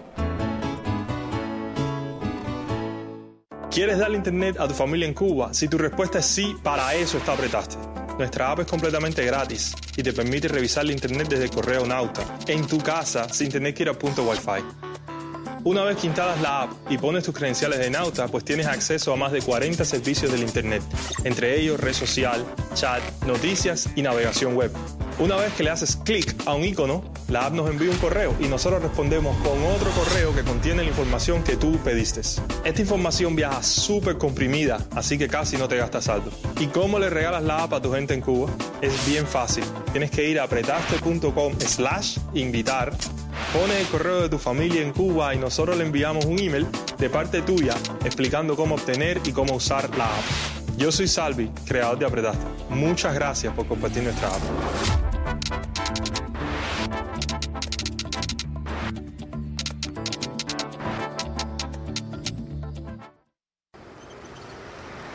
¿Quieres darle internet a tu familia en Cuba? Si tu respuesta es sí, para eso está Apretaste. Nuestra app es completamente gratis y te permite revisar la internet desde el correo Nauta, en tu casa, sin tener que ir a punto Wi-Fi. Una vez que instalas la app y pones tus credenciales de Nauta, pues tienes acceso a más de cuarenta servicios del internet, entre ellos red social, chat, noticias y navegación web. Una vez que le haces clic a un icono, la app nos envía un correo y nosotros respondemos con otro correo que contiene la información que tú pediste. Esta información viaja súper comprimida, así que casi no te gastas saldo. ¿Y cómo le regalas la app a tu gente en Cuba? Es bien fácil. Tienes que ir a apretaste.com slash invitar, pones el correo de tu familia en Cuba y nosotros le enviamos un email de parte tuya explicando cómo obtener y cómo usar la app. Yo soy Salvi, creador de Apretaste. Muchas gracias por compartir nuestra app.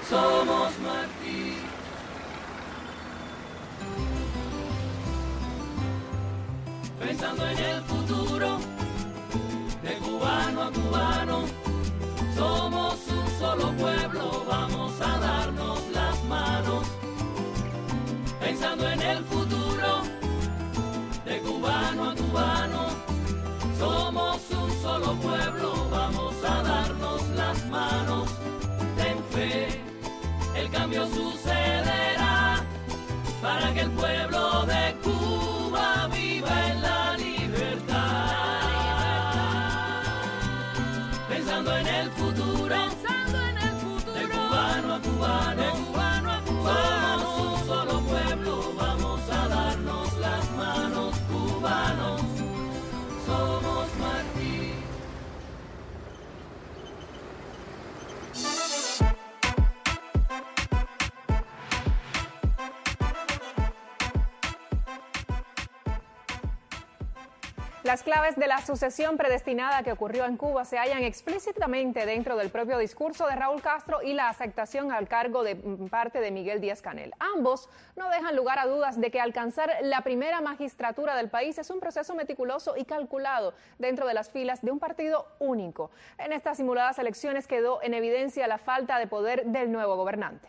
somos Martí. Pensando en el futuro, de cubano a cubano, somos un solo pueblo, vamos a darnos las manos. Pensando en el futuro, de cubano a cubano, somos un solo pueblo, vamos a darnos las manos. Ten fe, el cambio sucederá, para que el pueblo de Cuba viva en la libertad. Pensando en el futuro, pensando en el futuro, de cubano a cubano, de cubano a cubano, somos un solo pueblo, vamos a darnos las manos, cubanos, somos Martí. Las claves de la sucesión predestinada que ocurrió en Cuba se hallan explícitamente dentro del propio discurso de Raúl Castro y la aceptación al cargo de parte de Miguel Díaz-Canel. Ambos no dejan lugar a dudas de que alcanzar la primera magistratura del país es un proceso meticuloso y calculado dentro de las filas de un partido único. En estas simuladas elecciones quedó en evidencia la falta de poder del nuevo gobernante.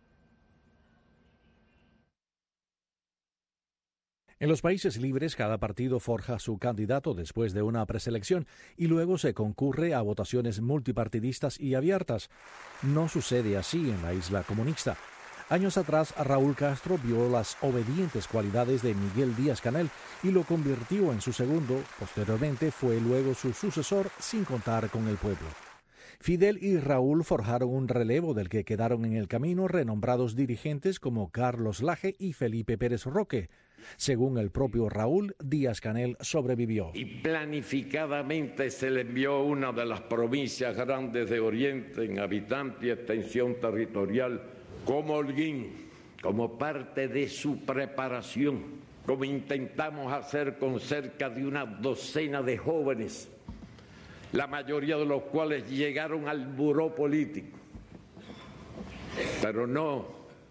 En los países libres, cada partido forja su candidato después de una preselección y luego se concurre a votaciones multipartidistas y abiertas. No sucede así en la isla comunista. Años atrás, Raúl Castro vio las obedientes cualidades de Miguel Díaz-Canel y lo convirtió en su segundo. Posteriormente, fue luego su sucesor sin contar con el pueblo. Fidel y Raúl forjaron un relevo del que quedaron en el camino renombrados dirigentes como Carlos Laje y Felipe Pérez Roque. Según el propio Raúl, Díaz-Canel sobrevivió. Y planificadamente se le envió una de las provincias grandes de Oriente en habitante y extensión territorial como Holguín, como parte de su preparación, como intentamos hacer con cerca de una docena de jóvenes, la mayoría de los cuales llegaron al buró político, pero no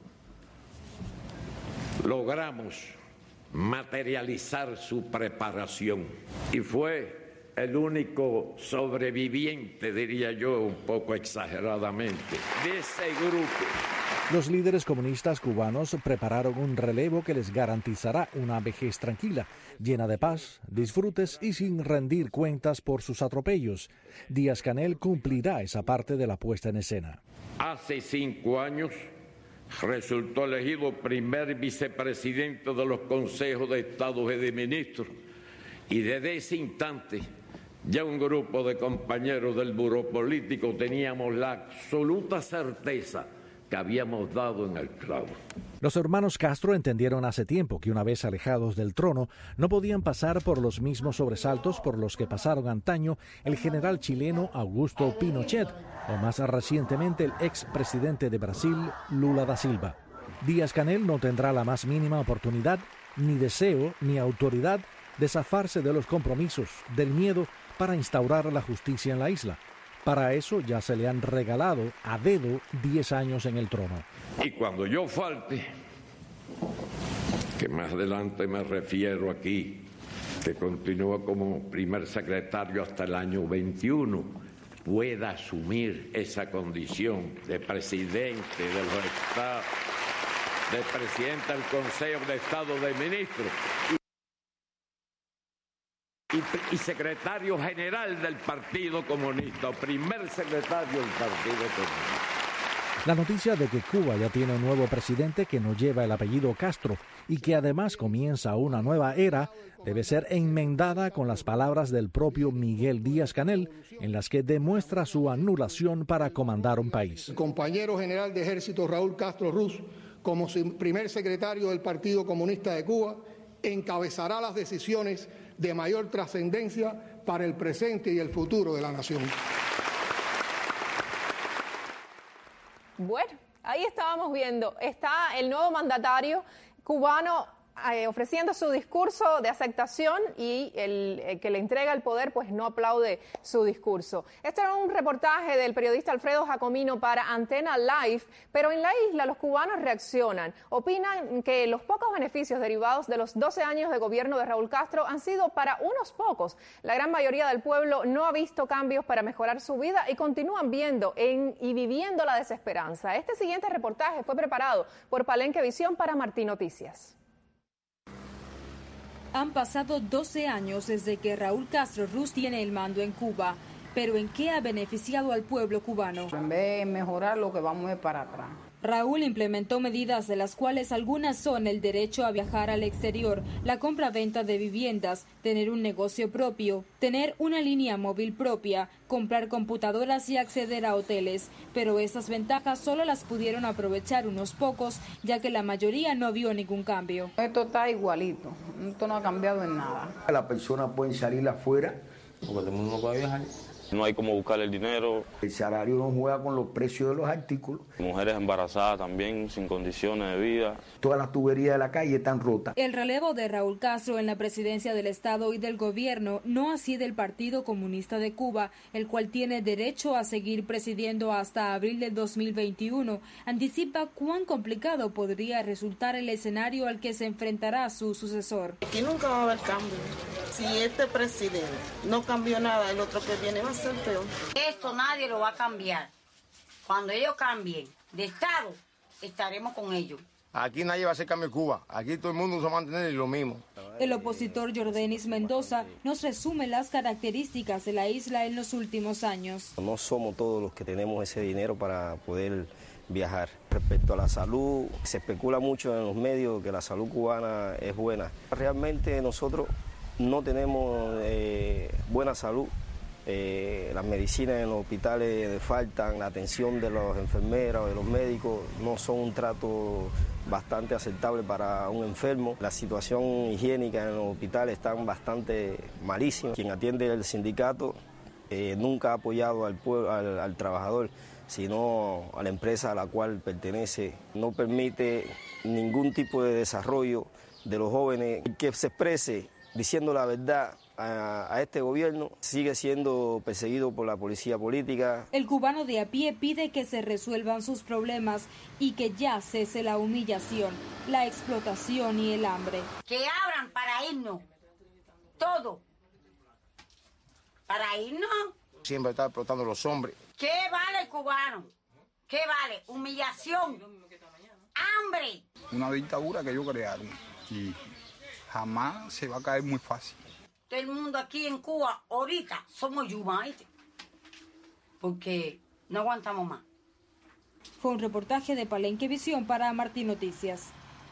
logramos materializar su preparación. Y fue el único sobreviviente, diría yo, un poco exageradamente, de ese grupo. Los líderes comunistas cubanos prepararon un relevo que les garantizará una vejez tranquila, llena de paz, disfrutes y sin rendir cuentas por sus atropellos. Díaz-Canel cumplirá esa parte de la puesta en escena. Hace cinco años resultó elegido primer vicepresidente de los consejos de Estado y de ministros, y desde ese instante ya un grupo de compañeros del buró político teníamos la absoluta certeza que habíamos dado en el clavo. Los hermanos Castro entendieron hace tiempo que una vez alejados del trono no podían pasar por los mismos sobresaltos por los que pasaron antaño el general chileno Augusto Pinochet o más recientemente el expresidente de Brasil Lula da Silva. Díaz-Canel no tendrá la más mínima oportunidad, ni deseo, ni autoridad de zafarse de los compromisos, del miedo para instaurar la justicia en la isla. Para eso ya se le han regalado a dedo diez años en el trono. Y cuando yo falte, que más adelante me refiero aquí, que continúa como primer secretario hasta el año veintiuno, pueda asumir esa condición de presidente de los estados, de presidente del Consejo de Estado de Ministros y, y secretario general del Partido Comunista, primer secretario del Partido Comunista. La noticia de que Cuba ya tiene un nuevo presidente que no lleva el apellido Castro y que además comienza una nueva era debe ser enmendada con las palabras del propio Miguel Díaz-Canel, en las que demuestra su anulación para comandar un país. El compañero general de ejército Raúl Castro Ruz, como primer secretario del Partido Comunista de Cuba, encabezará las decisiones de mayor trascendencia para el presente y el futuro de la nación. Bueno, ahí estábamos viendo, está el nuevo mandatario cubano eh, ofreciendo su discurso de aceptación y el, el que le entrega el poder pues no aplaude su discurso. Este era un reportaje del periodista Alfredo Jacomino para Antena Live, pero en la isla los cubanos reaccionan. Opinan que los pocos beneficios derivados de los doce años de gobierno de Raúl Castro han sido para unos pocos. La gran mayoría del pueblo no ha visto cambios para mejorar su vida y continúan viendo en, y viviendo la desesperanza. Este siguiente reportaje fue preparado por Palenque Visión para Martí Noticias. Han pasado doce años desde que Raúl Castro Ruz tiene el mando en Cuba, pero ¿en qué ha beneficiado al pueblo cubano? En vez de mejorar, lo que vamos es para atrás. Raúl implementó medidas de las cuales algunas son el derecho a viajar al exterior, la compra-venta de viviendas, tener un negocio propio, tener una línea móvil propia, comprar computadoras y acceder a hoteles. Pero esas ventajas solo las pudieron aprovechar unos pocos, ya que la mayoría no vio ningún cambio. Esto está igualito, esto no ha cambiado en nada. Las personas pueden salir afuera, porque todo el mundo no puede viajar. No hay cómo buscar el dinero. El salario no juega con los precios de los artículos. Mujeres embarazadas también, sin condiciones de vida. Todas las tuberías de la calle están rotas. El relevo de Raúl Castro en la presidencia del Estado y del gobierno, no así del Partido Comunista de Cuba, el cual tiene derecho a seguir presidiendo hasta abril del dos mil veintiuno, anticipa cuán complicado podría resultar el escenario al que se enfrentará su sucesor. Aquí nunca va a haber cambio. Si este presidente no cambió nada, el otro que viene va a ser peor. Esto nadie lo va a cambiar. Cuando ellos cambien de Estado, estaremos con ellos. Aquí nadie va a hacer cambio en Cuba. Aquí todo el mundo se va a mantener lo mismo. El opositor Jordanis Mendoza nos resume las características de la isla en los últimos años. No somos todos los que tenemos ese dinero para poder viajar. Respecto a la salud, se especula mucho en los medios que la salud cubana es buena. Realmente nosotros no tenemos eh, buena salud. Eh, las medicinas en los hospitales faltan, la atención de los enfermeras o de los médicos no son un trato bastante aceptable para un enfermo. La situación higiénica en los hospitales está bastante malísima. Quien atiende el sindicato eh, nunca ha apoyado al, pueblo, al, al trabajador, sino a la empresa a la cual pertenece. No permite ningún tipo de desarrollo de los jóvenes. Que se exprese diciendo la verdad a, a este gobierno sigue siendo perseguido por la policía política. El cubano de a pie pide que se resuelvan sus problemas y que ya cese la humillación, la explotación y el hambre. Que abran para irnos, todo, para irnos. Siempre está explotando a los hombres. ¿Qué vale el cubano? ¿Qué vale? Humillación, hambre. Una dictadura que ellos crearon y jamás se va a caer muy fácil. Todo el mundo aquí en Cuba, ahorita, somos yumas, ¿viste? Porque no aguantamos más. Fue un reportaje de Palenque Visión para Martí Noticias.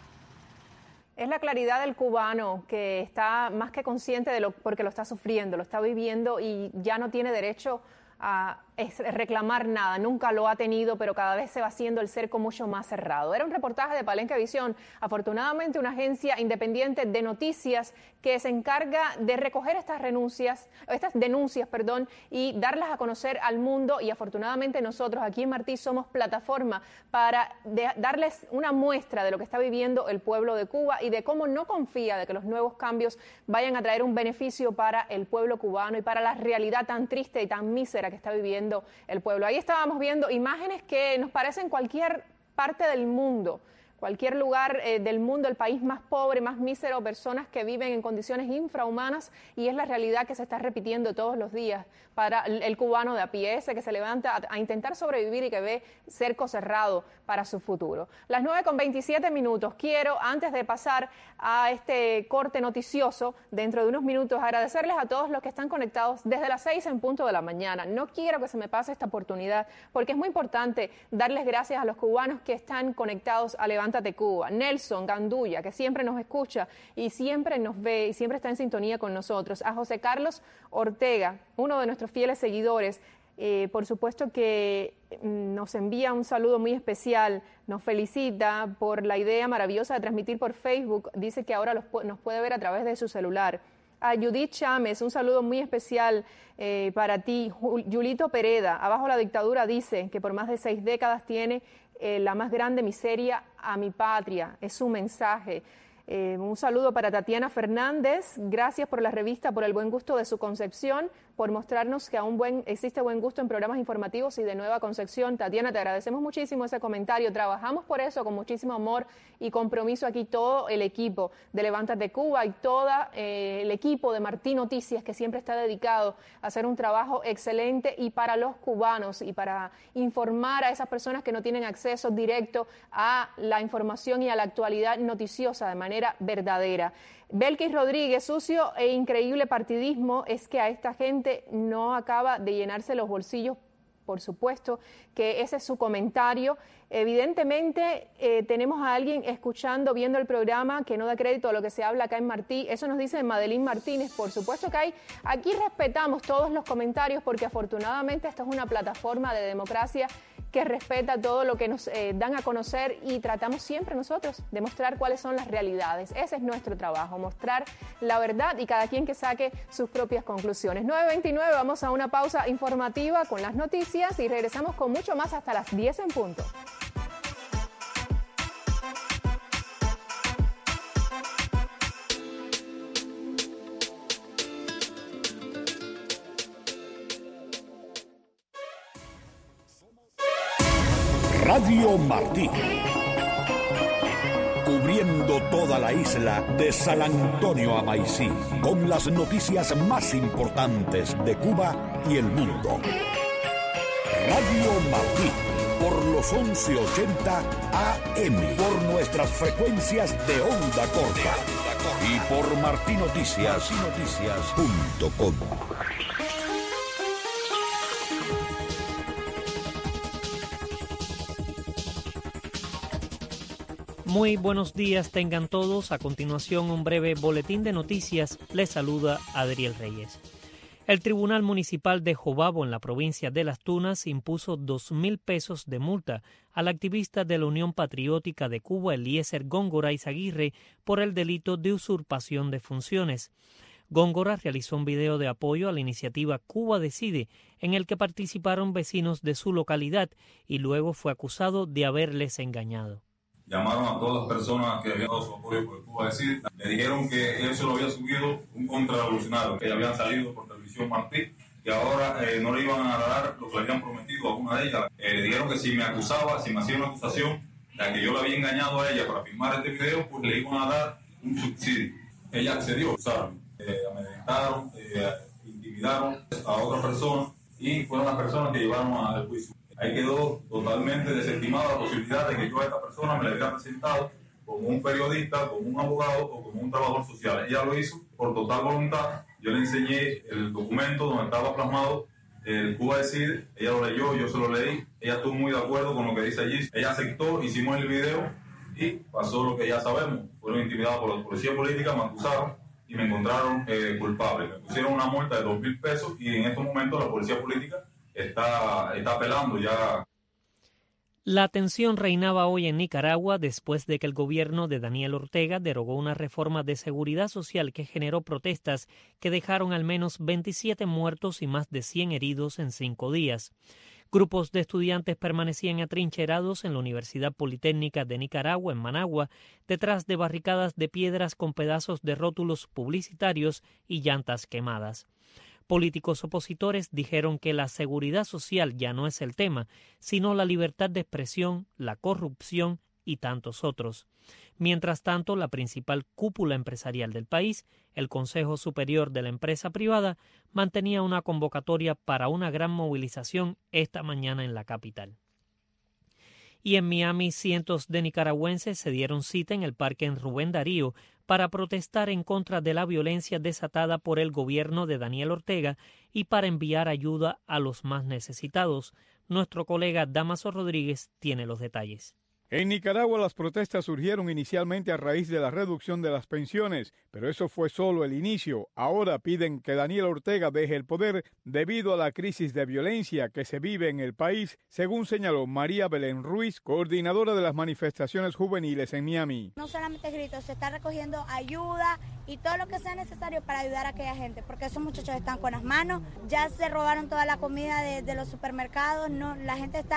Es la claridad del cubano que está más que consciente de lo porque lo está sufriendo, lo está viviendo y ya no tiene derecho a reclamar nada, nunca lo ha tenido, pero cada vez se va haciendo el cerco mucho más cerrado. Era un reportaje de Palenque Visión, afortunadamente una agencia independiente de noticias que se encarga de recoger estas renuncias, estas denuncias, perdón, y darlas a conocer al mundo, y afortunadamente nosotros aquí en Martí somos plataforma para de, darles una muestra de lo que está viviendo el pueblo de Cuba y de cómo no confía de que los nuevos cambios vayan a traer un beneficio para el pueblo cubano y para la realidad tan triste y tan mísera que está viviendo el pueblo. Ahí estábamos viendo imágenes que nos parecen cualquier parte del mundo, cualquier lugar eh, del mundo, el país más pobre, más mísero, personas que viven en condiciones infrahumanas, y es la realidad que se está repitiendo todos los días para el, el cubano de a pie, ese que se levanta a, a intentar sobrevivir y que ve cerco cerrado para su futuro. Las nueve con veintisiete minutos. Quiero, antes de pasar a este corte noticioso, dentro de unos minutos, agradecerles a todos los que están conectados desde las seis en punto de la mañana. No quiero que se me pase esta oportunidad, porque es muy importante darles gracias a los cubanos que están conectados a Levántate Cuba. Nelson Gandulla, que siempre nos escucha y siempre nos ve y siempre está en sintonía con nosotros. A José Carlos Ortega, uno de nuestros fieles seguidores, eh, por supuesto que nos envía un saludo muy especial, nos felicita por la idea maravillosa de transmitir por Facebook, dice que ahora los, nos puede ver a través de su celular. A Judith Chámez, un saludo muy especial eh, para ti. Yulito Pereda, abajo la dictadura, dice que por más de seis décadas tiene eh, la más grande miseria a mi patria, es su mensaje. Eh, un saludo para Tatiana Fernández. Gracias por la revista, por el buen gusto de su concepción, por mostrarnos que aún buen, existe buen gusto en programas informativos y de nueva concepción. Tatiana, te agradecemos muchísimo ese comentario. Trabajamos por eso con muchísimo amor y compromiso aquí todo el equipo de Levántate Cuba y todo eh, el equipo de Martí Noticias, que siempre está dedicado a hacer un trabajo excelente y para los cubanos y para informar a esas personas que no tienen acceso directo a la información y a la actualidad noticiosa de manera verdadera. Belkis Rodríguez, sucio e increíble partidismo es que a esta gente no acaba de llenarse los bolsillos. Por supuesto que ese es su comentario. Evidentemente eh, tenemos a alguien escuchando, viendo el programa que no da crédito a lo que se habla acá en Martí. Eso nos dice Madeline Martínez. Por supuesto que hay, aquí respetamos todos los comentarios porque afortunadamente esta es una plataforma de democracia que respeta todo lo que nos eh, dan a conocer y tratamos siempre nosotros de mostrar cuáles son las realidades. Ese es nuestro trabajo, mostrar la verdad y cada quien que saque sus propias conclusiones. nueve veintinueve, vamos a una pausa informativa con las noticias y regresamos con mucho más hasta las diez en punto. Radio Martí, cubriendo toda la isla de San Antonio a Maicí, con las noticias más importantes de Cuba y el mundo. Radio Martí, por los once ochenta A M, por nuestras frecuencias de onda corta y por martí noticias punto com. Muy buenos días tengan todos. A continuación, un breve boletín de noticias. Les saluda Adriel Reyes. El Tribunal Municipal de Jobabo, en la provincia de Las Tunas, impuso dos mil pesos de multa al activista de la Unión Patriótica de Cuba, Eliezer Góngora Izaguirre, por el delito de usurpación de funciones. Góngora realizó un video de apoyo a la iniciativa Cuba Decide, en el que participaron vecinos de su localidad, y luego fue acusado de haberles engañado. Llamaron a todas las personas que habían dado su apoyo por Cuba Decide. Le dijeron que eso lo había subido un contrarrevolucionario, que habían salido por televisión Martí, que ahora eh, no le iban a dar lo que le habían prometido a una de ellas. Eh, le dijeron que si me acusaba, si me hacía una acusación, la que yo le había engañado a ella para firmar este video, pues le iban a dar un subsidio. Ella accedió, usaron, eh, amedrentaron, eh, intimidaron a otra persona y fueron las personas que llevaron al juicio. Ahí quedó totalmente desestimada la posibilidad de que yo a esta persona me la hubiera presentado como un periodista, como un abogado o como un trabajador social. Ella lo hizo por total voluntad. Yo le enseñé el documento donde estaba plasmado el Cuba Decide. Ella lo leyó, yo se lo leí. Ella estuvo muy de acuerdo con lo que dice allí. Ella aceptó, hicimos el video y pasó lo que ya sabemos. Fueron intimidados por la policía política, me acusaron y me encontraron eh, culpable. Me pusieron una multa de dos mil pesos y en estos momentos la policía política Está, está apelando ya. La tensión reinaba hoy en Nicaragua después de que el gobierno de Daniel Ortega derogó una reforma de seguridad social que generó protestas que dejaron al menos veintisiete muertos y más de cien heridos en cinco días. Grupos de estudiantes permanecían atrincherados en la Universidad Politécnica de Nicaragua, en Managua, detrás de barricadas de piedras con pedazos de rótulos publicitarios y llantas quemadas. Políticos opositores dijeron que la seguridad social ya no es el tema, sino la libertad de expresión, la corrupción y tantos otros. Mientras tanto, la principal cúpula empresarial del país, el Consejo Superior de la Empresa Privada, mantenía una convocatoria para una gran movilización esta mañana en la capital. Y en Miami, cientos de nicaragüenses se dieron cita en el parque en Rubén Darío para protestar en contra de la violencia desatada por el gobierno de Daniel Ortega y para enviar ayuda a los más necesitados. Nuestro colega Damaso Rodríguez tiene los detalles. En Nicaragua las protestas surgieron inicialmente a raíz de la reducción de las pensiones, pero eso fue solo el inicio. Ahora piden que Daniel Ortega deje el poder debido a la crisis de violencia que se vive en el país, según señaló María Belén Ruiz, coordinadora de las manifestaciones juveniles en Miami. No solamente gritos, se está recogiendo ayuda y todo lo que sea necesario para ayudar a aquella gente, porque esos muchachos están con las manos, ya se robaron toda la comida de, de los supermercados, no, la gente está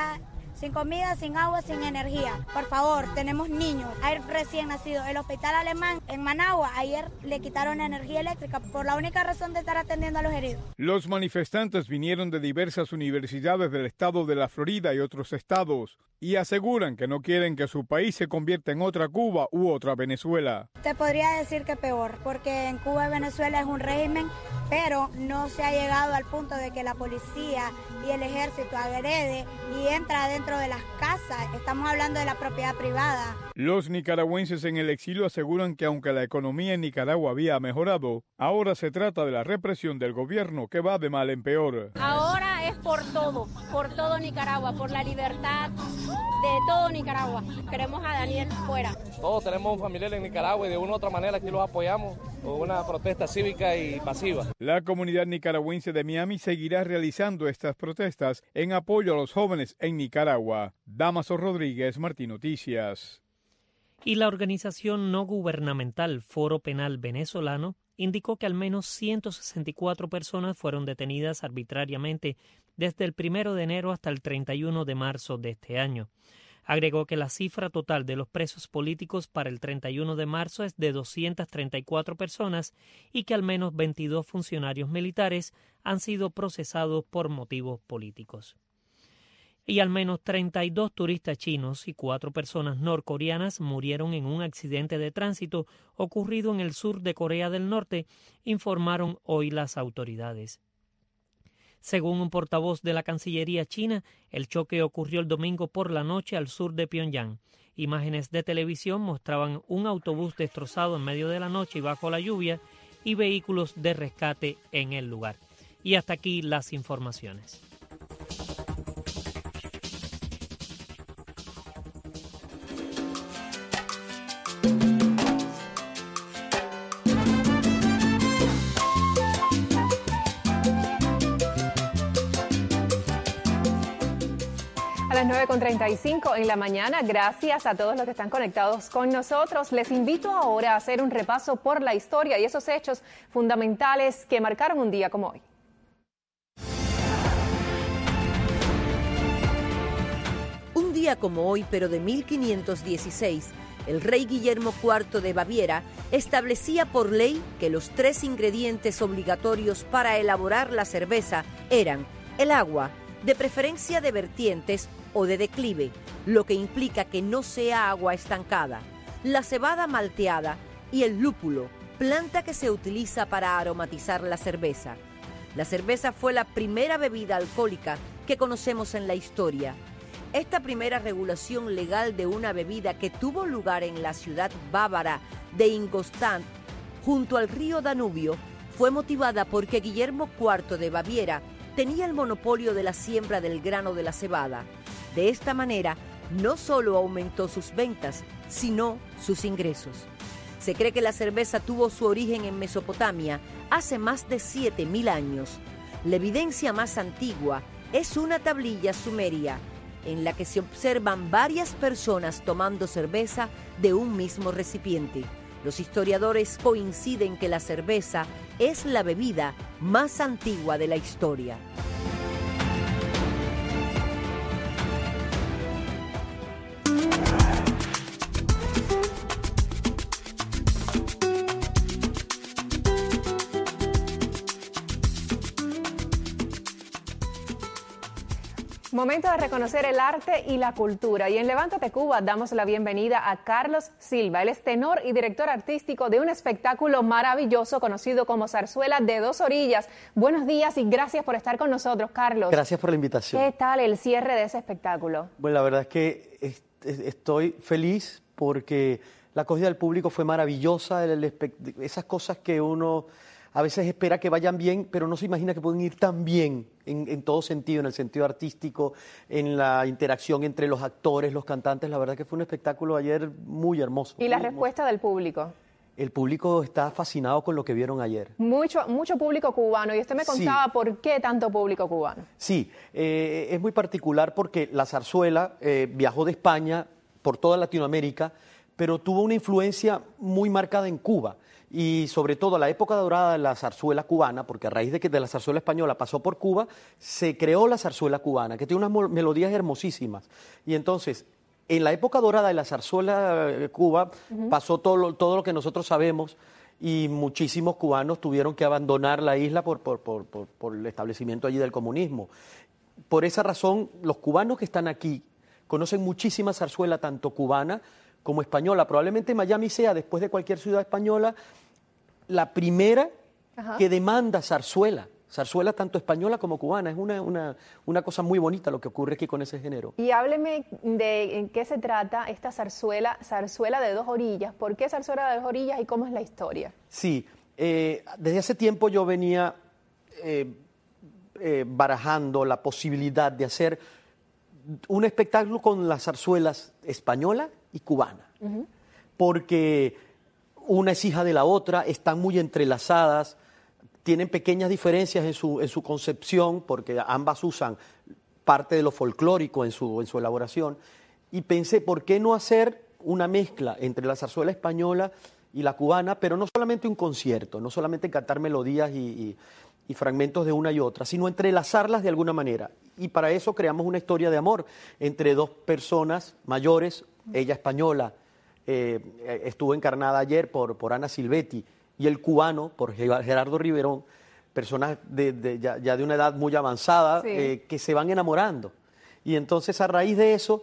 sin comida, sin agua, sin energía. Por favor, tenemos niños, hay recién nacidos. El hospital alemán en Managua, ayer le quitaron energía eléctrica por la única razón de estar atendiendo a los heridos. Los manifestantes vinieron de diversas universidades del estado de la Florida y otros estados y aseguran que no quieren que su país se convierta en otra Cuba u otra Venezuela. Te podría decir que peor, porque en Cuba y Venezuela es un régimen, pero no se ha llegado al punto de que la policía y el ejército agrede y entra dentro de las casas. Estamos hablando de la propiedad privada. Los nicaragüenses en el exilio aseguran que aunque la economía en Nicaragua había mejorado, ahora se trata de la represión del gobierno que va de mal en peor. Ahora es por todo, por todo Nicaragua, por la libertad de todo Nicaragua. Queremos a Daniel fuera. Todos tenemos familiares en Nicaragua y de una u otra manera aquí los apoyamos con una protesta cívica y pasiva. La comunidad nicaragüense de Miami seguirá realizando estas protestas en apoyo a los jóvenes en Nicaragua. Damaso Rodríguez, Martín Noticias. Y la organización no gubernamental Foro Penal Venezolano indicó que al menos ciento sesenta y cuatro personas fueron detenidas arbitrariamente desde el primero de enero hasta el treinta y uno de marzo de este año. Agregó que la cifra total de los presos políticos para el treinta y uno de marzo es de doscientas treinta y cuatro personas y que al menos veintidós funcionarios militares han sido procesados por motivos políticos. Y al menos treinta y dos turistas chinos y cuatro personas norcoreanas murieron en un accidente de tránsito ocurrido en el sur de Corea del Norte, informaron hoy las autoridades. Según un portavoz de la Cancillería china, el choque ocurrió el domingo por la noche al sur de Pyongyang. Imágenes de televisión mostraban un autobús destrozado en medio de la noche y bajo la lluvia y vehículos de rescate en el lugar. Y hasta aquí las informaciones. nueve con treinta y cinco en la mañana. Gracias a todos los que están conectados con nosotros. Les invito ahora a hacer un repaso por la historia y esos hechos fundamentales que marcaron un día como hoy. Un día como hoy, pero de mil quinientos dieciséis, el rey Guillermo cuarto de Baviera establecía por ley que los tres ingredientes obligatorios para elaborar la cerveza eran el agua, de preferencia de vertientes o de declive, lo que implica que no sea agua estancada, la cebada malteada y el lúpulo, planta que se utiliza para aromatizar la cerveza. La cerveza fue la primera bebida alcohólica que conocemos en la historia. Esta primera regulación legal de una bebida que tuvo lugar en la ciudad bávara de Ingolstadt, junto al río Danubio, fue motivada porque Guillermo cuarto de Baviera tenía el monopolio de la siembra del grano de la cebada. De esta manera, no solo aumentó sus ventas, sino sus ingresos. Se cree que la cerveza tuvo su origen en Mesopotamia hace más de siete mil años. La evidencia más antigua es una tablilla sumeria, en la que se observan varias personas tomando cerveza de un mismo recipiente. Los historiadores coinciden que la cerveza es la bebida más antigua de la historia. Momento de reconocer el arte y la cultura. Y en Levántate Cuba damos la bienvenida a Carlos Silva. Él es tenor y director artístico de un espectáculo maravilloso conocido como Zarzuela de Dos Orillas. Buenos días y gracias por estar con nosotros, Carlos. Gracias por la invitación. ¿Qué tal el cierre de ese espectáculo? Bueno, la verdad es que es, es, estoy feliz porque la acogida del público fue maravillosa. El, el, esas cosas que uno a veces espera que vayan bien, pero no se imagina que pueden ir tan bien en, en todo sentido, en el sentido artístico, en la interacción entre los actores, los cantantes. La verdad que fue un espectáculo ayer muy hermoso. ¿Y la respuesta del público? El público está fascinado con lo que vieron ayer. Mucho, mucho público cubano. Y usted me contaba sí. por qué tanto público cubano. Sí, eh, es muy particular porque la zarzuela eh, viajó de España por toda Latinoamérica, pero tuvo una influencia muy marcada en Cuba. y sobre todo la época dorada de la zarzuela cubana, porque a raíz de que de la zarzuela española pasó por Cuba, se creó la zarzuela cubana, que tiene unas melodías hermosísimas. Y entonces, en la época dorada de la zarzuela eh, Cuba, uh-huh. pasó todo lo, todo lo que nosotros sabemos, y muchísimos cubanos tuvieron que abandonar la isla por, por, por, por, por el establecimiento allí del comunismo. Por esa razón, los cubanos que están aquí conocen muchísima zarzuela, tanto cubana como española. Probablemente Miami sea, después de cualquier ciudad española, la primera Ajá. que demanda zarzuela. Zarzuela tanto española como cubana. Es una, una, una cosa muy bonita lo que ocurre aquí con ese género. Y hábleme de en qué se trata esta zarzuela, zarzuela de dos orillas. ¿Por qué zarzuela de dos orillas y cómo es la historia? Sí, eh, desde hace tiempo yo venía eh, eh, barajando la posibilidad de hacer un espectáculo con las zarzuelas española y cubana, uh-huh. porque una es hija de la otra, están muy entrelazadas, tienen pequeñas diferencias en su, en su concepción, porque ambas usan parte de lo folclórico en su, en su elaboración, y pensé, ¿por qué no hacer una mezcla entre la zarzuela española y la cubana, pero no solamente un concierto, no solamente cantar melodías y, y, y fragmentos de una y otra, sino entrelazarlas de alguna manera? Y para eso creamos una historia de amor entre dos personas mayores, ella española, eh, estuvo encarnada ayer por, por Ana Silvetti, y el cubano por Gerardo Riverón, personas de, de, ya, ya de una edad muy avanzada, sí. eh, que se van enamorando. Y entonces a raíz de eso,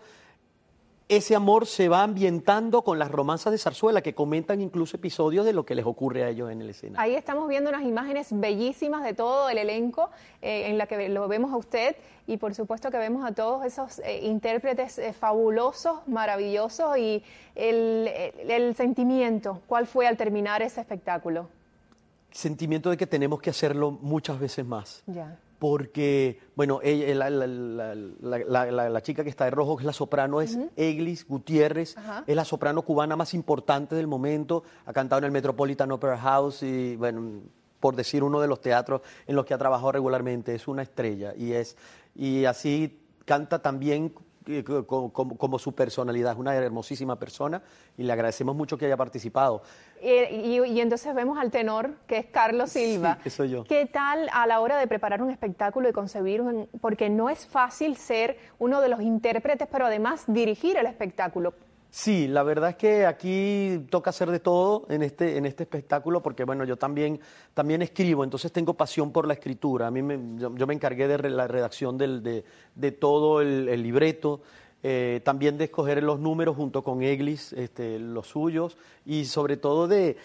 ese amor se va ambientando con las romanzas de zarzuela, que comentan incluso episodios de lo que les ocurre a ellos en el escenario. Ahí estamos viendo unas imágenes bellísimas de todo el elenco, eh, en la que lo vemos a usted, y por supuesto que vemos a todos esos eh, intérpretes eh, fabulosos, maravillosos, y el, el, el sentimiento, ¿cuál fue al terminar ese espectáculo? Sentimiento de que tenemos que hacerlo muchas veces más. Ya. Porque, bueno, ella, la, la, la, la, la, la, la chica que está de rojo, que es la soprano, es uh-huh. Eglis Gutiérrez, Ajá. es la soprano cubana más importante del momento, ha cantado en el Metropolitan Opera House y, bueno, por decir uno de los teatros en los que ha trabajado regularmente, es una estrella, y, es, y así canta también como, como, como su personalidad, es una hermosísima persona, y le agradecemos mucho que haya participado. Y, y, y entonces vemos al tenor, que es Carlos Silva. Sí, que soy yo. ¿Qué tal a la hora de preparar un espectáculo y concebir un, porque no es fácil ser uno de los intérpretes, pero además dirigir el espectáculo? Sí, la verdad es que aquí toca hacer de todo en este, en este espectáculo, porque bueno, yo también, también escribo, entonces tengo pasión por la escritura. A mí me, yo, yo me encargué de la redacción del, de, de todo el, el libreto, eh, también de escoger los números junto con Eglis, este, los suyos, y sobre todo de,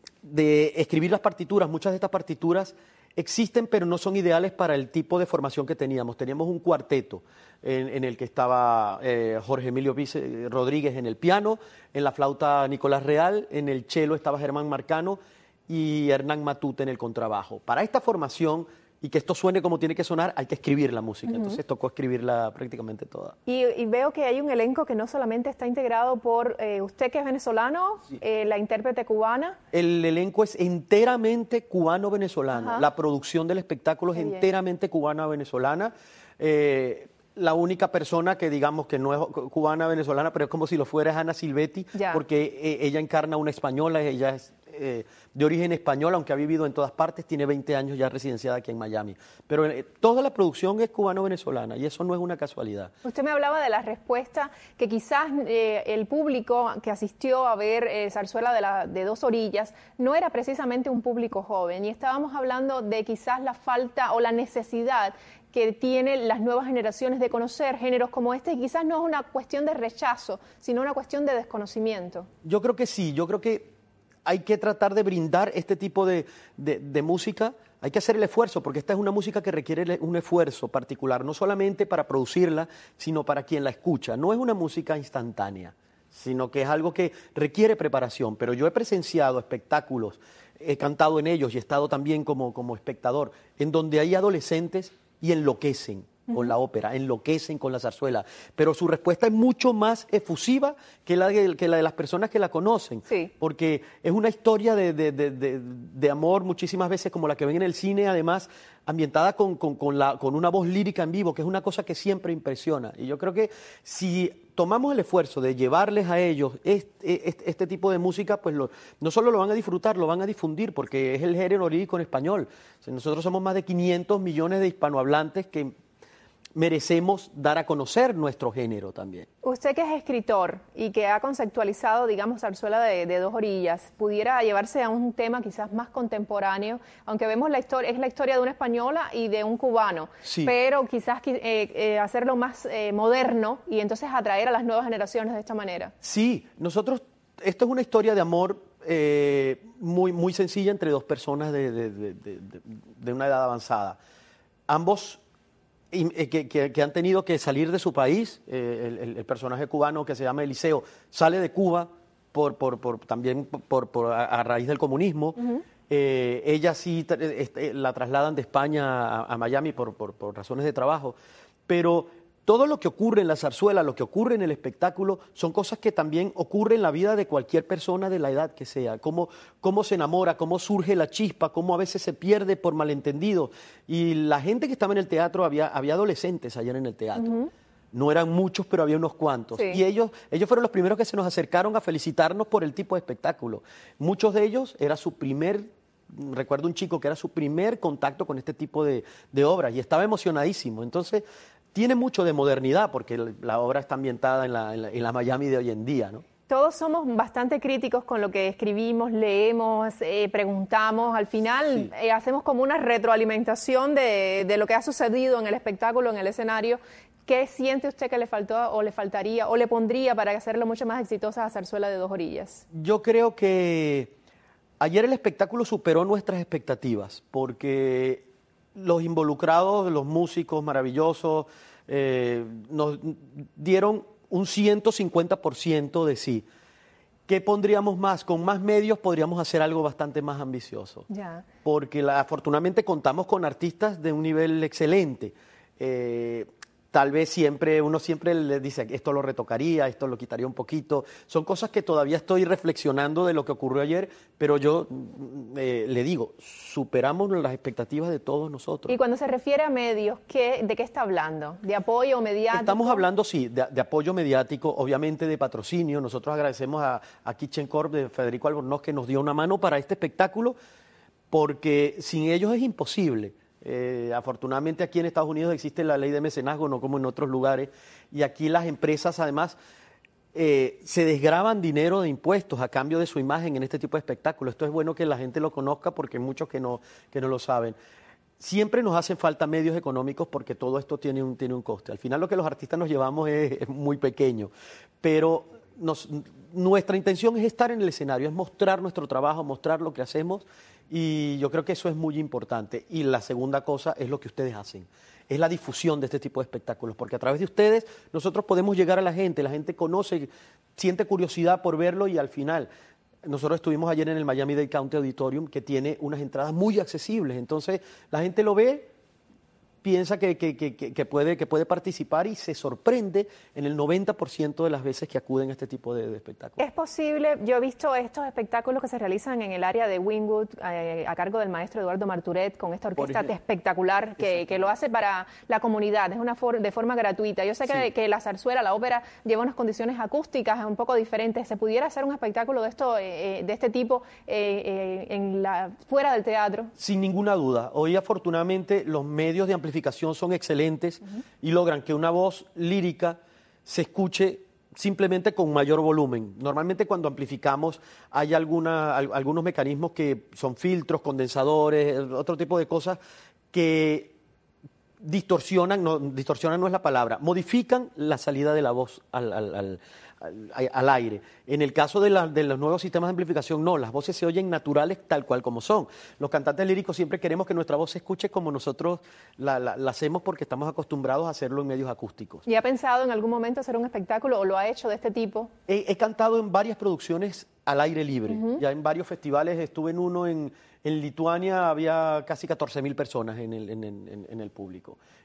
de escribir las partituras. Muchas de estas partituras existen, pero no son ideales para el tipo de formación que teníamos. Teníamos un cuarteto en, en el que estaba eh, Jorge Emilio Vice, Rodríguez en el piano, en la flauta Nicolás Real, en el cello estaba Germán Marcano y Hernán Matute en el contrabajo. Para esta formación, y que esto suene como tiene que sonar, hay que escribir la música. Uh-huh. Entonces tocó escribirla prácticamente toda. Y, y veo que hay un elenco que no solamente está integrado por eh, usted, que es venezolano, sí. eh, la intérprete cubana. El elenco es enteramente cubano-venezolano. La producción del espectáculo Qué es bien. enteramente cubana-venezolana. Eh, la única persona que digamos que no es cubana-venezolana, pero es como si lo fuera, es Ana Silvetti, ya. porque eh, ella encarna una española, ella es eh, de origen español, aunque ha vivido en todas partes, tiene veinte años ya residenciada aquí en Miami. Pero eh, toda la producción es cubano-venezolana y eso no es una casualidad. Usted me hablaba de la respuesta que quizás eh, el público que asistió a ver eh, Zarzuela de, la, de Dos Orillas no era precisamente un público joven, y estábamos hablando de quizás la falta o la necesidad que tienen las nuevas generaciones de conocer géneros como este, y quizás no es una cuestión de rechazo, sino una cuestión de desconocimiento. Yo creo que sí, yo creo que hay que tratar de brindar este tipo de, de, de música, hay que hacer el esfuerzo, porque esta es una música que requiere un esfuerzo particular, no solamente para producirla, sino para quien la escucha. No es una música instantánea, sino que es algo que requiere preparación, pero yo he presenciado espectáculos, he cantado en ellos y he estado también como, como espectador, en donde hay adolescentes y enloquecen, con la ópera, enloquecen con la zarzuela, pero su respuesta es mucho más efusiva que la de, que la de las personas que la conocen, sí. porque es una historia de, de, de, de, de amor muchísimas veces como la que ven en el cine, además ambientada con, con, con, la, con una voz lírica en vivo, que es una cosa que siempre impresiona. Y yo creo que si tomamos el esfuerzo de llevarles a ellos este, este, este tipo de música, pues lo, no solo lo van a disfrutar, lo van a difundir, porque es el género lírico en español. O sea, nosotros somos más de quinientos millones de hispanohablantes que merecemos dar a conocer nuestro género también. Usted que es escritor y que ha conceptualizado, digamos, zarzuela de, de dos orillas, pudiera llevarse a un tema quizás más contemporáneo, aunque vemos la historia, es la historia de una española y de un cubano, sí. pero quizás eh, eh, hacerlo más eh, moderno y entonces atraer a las nuevas generaciones de esta manera. Sí, nosotros, esto es una historia de amor eh, muy, muy sencilla entre dos personas de, de, de, de, de una edad avanzada. Ambos Y, eh, que, que, que han tenido que salir de su país. Eh, el, el, el personaje cubano que se llama Eliseo sale de Cuba por, por, por, también por, por, a, a raíz del comunismo. Uh-huh. eh, ella sí este, la trasladan de España a, a Miami por, por, por razones de trabajo, pero todo lo que ocurre en la zarzuela, lo que ocurre en el espectáculo, son cosas que también ocurren en la vida de cualquier persona de la edad que sea. Cómo, cómo se enamora, cómo surge la chispa, cómo a veces se pierde por malentendido. Y la gente que estaba en el teatro, había, había adolescentes ayer en el teatro. Uh-huh. No eran muchos, pero había unos cuantos. Sí. Y ellos, ellos fueron los primeros que se nos acercaron a felicitarnos por el tipo de espectáculo. Muchos de ellos era su primer... Recuerdo un chico que era su primer contacto con este tipo de, de obras y estaba emocionadísimo. Entonces, tiene mucho de modernidad porque la obra está ambientada en la, en la, en la Miami de hoy en día, ¿no? Todos somos bastante críticos con lo que escribimos, leemos, eh, preguntamos. Al final sí. eh, hacemos como una retroalimentación de, de lo que ha sucedido en el espectáculo, en el escenario. ¿Qué siente usted que le faltó o le faltaría o le pondría para hacerlo mucho más exitosa a Zarzuela de Dos Orillas? Yo creo que ayer el espectáculo superó nuestras expectativas porque los involucrados, los músicos maravillosos, eh, nos dieron un ciento cincuenta por ciento de sí. ¿Qué pondríamos más? Con más medios podríamos hacer algo bastante más ambicioso. Ya. Porque la, afortunadamente contamos con artistas de un nivel excelente. Eh, Tal vez siempre, uno siempre le dice, esto lo retocaría, esto lo quitaría un poquito. Son cosas que todavía estoy reflexionando de lo que ocurrió ayer, pero yo eh, le digo, superamos las expectativas de todos nosotros. Y cuando se refiere a medios, ¿qué, ¿de qué está hablando? ¿De apoyo mediático? Estamos hablando, sí, de, de apoyo mediático, obviamente de patrocinio. Nosotros agradecemos a, a Kitchen Corp de Federico Albornoz que nos dio una mano para este espectáculo, porque sin ellos es imposible. Eh, afortunadamente aquí en Estados Unidos existe la ley de mecenazgo, no como en otros lugares, y aquí las empresas además eh, se desgravan dinero de impuestos a cambio de su imagen en este tipo de espectáculos. Esto es bueno que la gente lo conozca porque hay muchos que no, que no lo saben. Siempre nos hacen falta medios económicos porque todo esto tiene un, tiene un coste. Al final lo que los artistas nos llevamos es, es muy pequeño, pero nos, nuestra intención es estar en el escenario, es mostrar nuestro trabajo, mostrar lo que hacemos. Y yo creo que eso es muy importante. Y la segunda cosa es lo que ustedes hacen, es la difusión de este tipo de espectáculos, porque a través de ustedes nosotros podemos llegar a la gente, la gente conoce, siente curiosidad por verlo y al final, nosotros estuvimos ayer en el Miami-Dade County Auditorium que tiene unas entradas muy accesibles, entonces la gente lo ve, piensa que, que, que, que, puede, que puede participar y se sorprende en el noventa por ciento de las veces que acuden a este tipo de, de espectáculos. Es posible, yo he visto estos espectáculos que se realizan en el área de Wynwood eh, a cargo del maestro Eduardo Marturet con esta orquesta espectacular que, que lo hace para la comunidad, es una for de forma gratuita. Yo sé que, sí. que la zarzuela, la ópera, lleva unas condiciones acústicas un poco diferentes. ¿Se pudiera hacer un espectáculo de, esto, eh, de este tipo eh, eh, en la, fuera del teatro? Sin ninguna duda. Hoy afortunadamente los medios de amplificación son excelentes uh-huh. y logran que una voz lírica se escuche simplemente con mayor volumen. Normalmente cuando amplificamos hay alguna, algunos mecanismos que son filtros, condensadores, otro tipo de cosas que distorsionan, no, distorsionan no es la palabra, modifican la salida de la voz al, al, al, al, al aire. En el caso de, la, de los nuevos sistemas de amplificación, no, las voces se oyen naturales tal cual como son. Los cantantes líricos siempre queremos que nuestra voz se escuche como nosotros la, la, la hacemos porque estamos acostumbrados a hacerlo en medios acústicos. ¿Y ha pensado en algún momento hacer un espectáculo o lo ha hecho de este tipo? He, he cantado en varias producciones al aire libre, uh-huh. ya en varios festivales, estuve en uno en... En Lituania había casi catorce mil personas en el, en, en, en el público.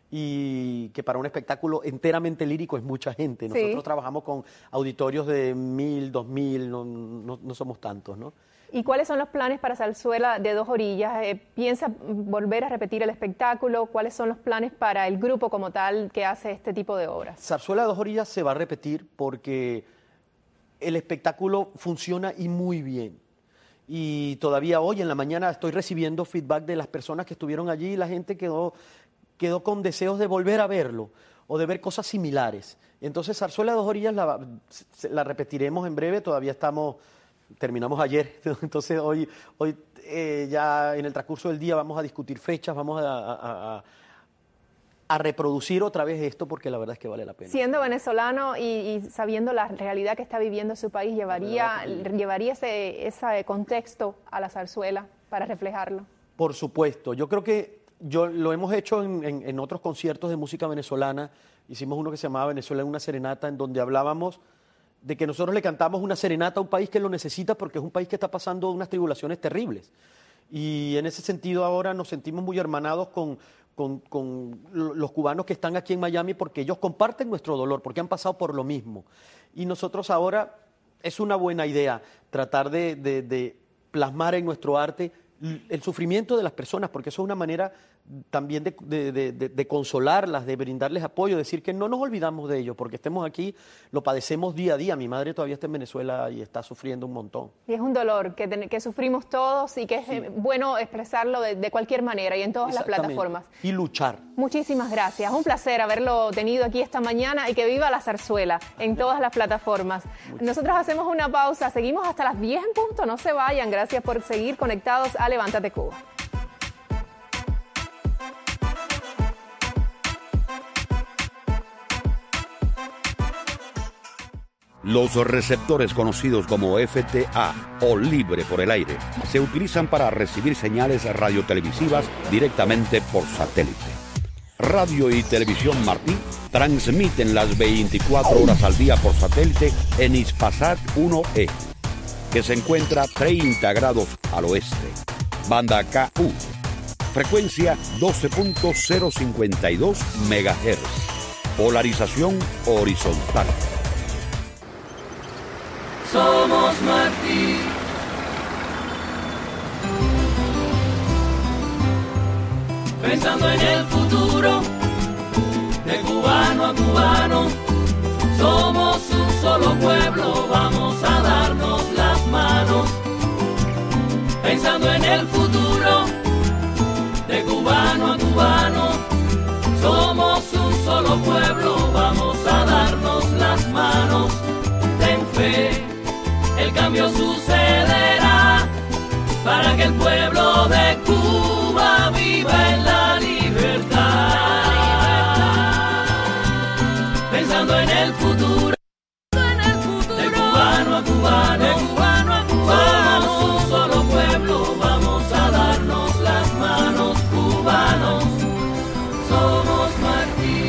y que para un espectáculo enteramente lírico es mucha gente. Nosotros Sí. trabajamos con auditorios de mil, dos mil, no, no, no somos tantos, ¿no? ¿Y cuáles son los planes para Zarzuela de Dos Orillas? Eh, ¿Piensa volver a repetir el espectáculo? ¿Cuáles son los planes para el grupo como tal que hace este tipo de obras? Zarzuela de Dos Orillas se va a repetir porque el espectáculo funciona y muy bien. Y todavía hoy en la mañana estoy recibiendo feedback de las personas que estuvieron allí y la gente quedó, quedó con deseos de volver a verlo o de ver cosas similares. Entonces Zarzuela de Dos Orillas la, la repetiremos en breve, todavía estamos... Terminamos ayer, entonces hoy, hoy eh, ya en el transcurso del día vamos a discutir fechas, vamos a, a, a, a reproducir otra vez esto porque la verdad es que vale la pena. Siendo venezolano y, y sabiendo la realidad que está viviendo su país, ¿llevaría, llevaría ese, ese contexto a la zarzuela para reflejarlo? Por supuesto, yo creo que yo lo hemos hecho en, en, en otros conciertos de música venezolana, hicimos uno que se llamaba Venezuela en una serenata, en donde hablábamos de que nosotros le cantamos una serenata a un país que lo necesita porque es un país que está pasando unas tribulaciones terribles. Y en ese sentido ahora nos sentimos muy hermanados con, con, con los cubanos que están aquí en Miami porque ellos comparten nuestro dolor, porque han pasado por lo mismo. Y nosotros ahora es una buena idea tratar de, de, de plasmar en nuestro arte el sufrimiento de las personas, porque eso es una manera también de, de, de, de consolarlas, de brindarles apoyo, decir que no nos olvidamos de ellos, porque estemos aquí, lo padecemos día a día. Mi madre todavía está en Venezuela y está sufriendo un montón. Y es un dolor que, ten, que sufrimos todos y que es sí. bueno expresarlo de, de cualquier manera y en todas las plataformas. Y luchar. Muchísimas gracias. Un placer haberlo tenido aquí esta mañana y que viva la zarzuela en todas las plataformas. Nosotros hacemos una pausa, seguimos hasta las diez en punto, no se vayan. Gracias por seguir conectados a Levántate Cuba. Los receptores conocidos como F T A o libre por el aire se utilizan para recibir señales radiotelevisivas directamente por satélite. Radio y Televisión Martí transmiten las veinticuatro horas al día por satélite en Hispasat uno E, que se encuentra treinta grados al oeste. Banda K U, frecuencia doce punto cero cincuenta y dos megahertz, polarización horizontal. Somos Martí. Pensando en el futuro, de cubano a cubano, somos un solo pueblo, vamos a darnos las manos. Pensando en el futuro, de cubano a cubano, somos un solo pueblo, vamos a darnos las manos. Ten fe, el cambio sucederá para que el pueblo de Cuba viva en la libertad. Pensando en el futuro, de cubano a cubano, de cubano a cubano, somos un solo pueblo, vamos a darnos las manos, cubanos, somos Martí.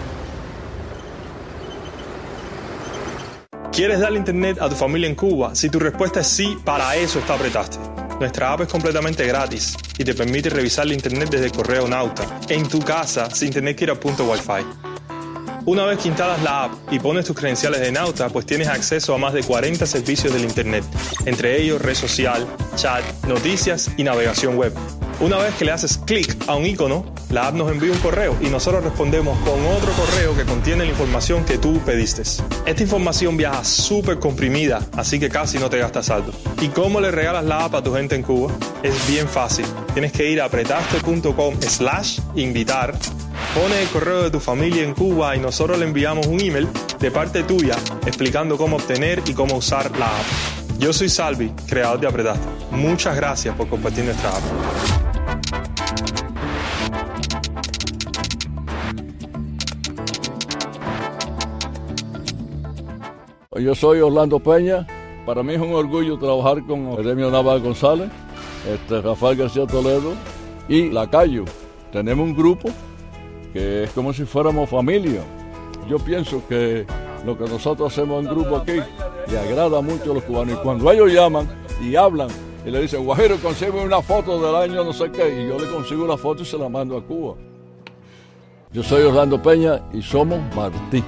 ¿Quieres darle internet a tu familia en Cuba? Si tu respuesta es sí, para eso está Apretaste. Nuestra app es completamente gratis y te permite revisar la internet desde el correo Nauta, en tu casa sin tener que ir a punto Wi-Fi. Una vez que instalas la app y pones tus credenciales de Nauta, pues tienes acceso a más de cuarenta servicios del internet, entre ellos red social, chat, noticias y navegación web. Una vez que le haces clic a un icono, la app nos envía un correo y nosotros respondemos con otro correo que contiene la información que tú pediste. Esta información viaja súper comprimida, así que casi no te gastas saldo. ¿Y cómo le regalas la app a tu gente en Cuba? Es bien fácil. Tienes que ir a apretaste.com slash invitar, pones el correo de tu familia en Cuba y nosotros le enviamos un email de parte tuya explicando cómo obtener y cómo usar la app. Yo soy Salvi, creador de Apretaste. Muchas gracias por compartir nuestra app. Yo soy Orlando Peña. Para mí es un orgullo trabajar con Jeremio Navarro González, este, Rafael García Toledo y Lacayo. Tenemos un grupo que es como si fuéramos familia. Yo pienso que lo que nosotros hacemos en grupo aquí le agrada mucho a los cubanos. Y cuando ellos llaman y hablan y le dicen, Guajiro, consigue una foto del año no sé qué, y yo le consigo la foto y se la mando a Cuba. Yo soy Orlando Peña y somos Martí.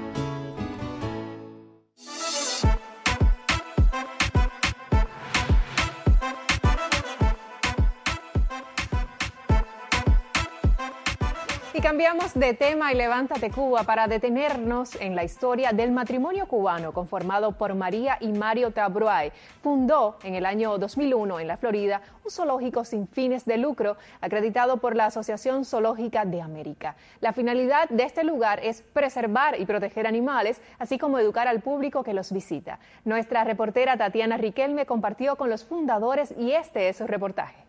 Y cambiamos de tema y levántate Cuba para detenernos en la historia del matrimonio cubano conformado por María y Mario Tabroay. Fundó en el año dos mil uno en la Florida un zoológico sin fines de lucro acreditado por la Asociación Zoológica de América. La finalidad de este lugar es preservar y proteger animales, así como educar al público que los visita. Nuestra reportera Tatiana Riquelme compartió con los fundadores y este es su reportaje.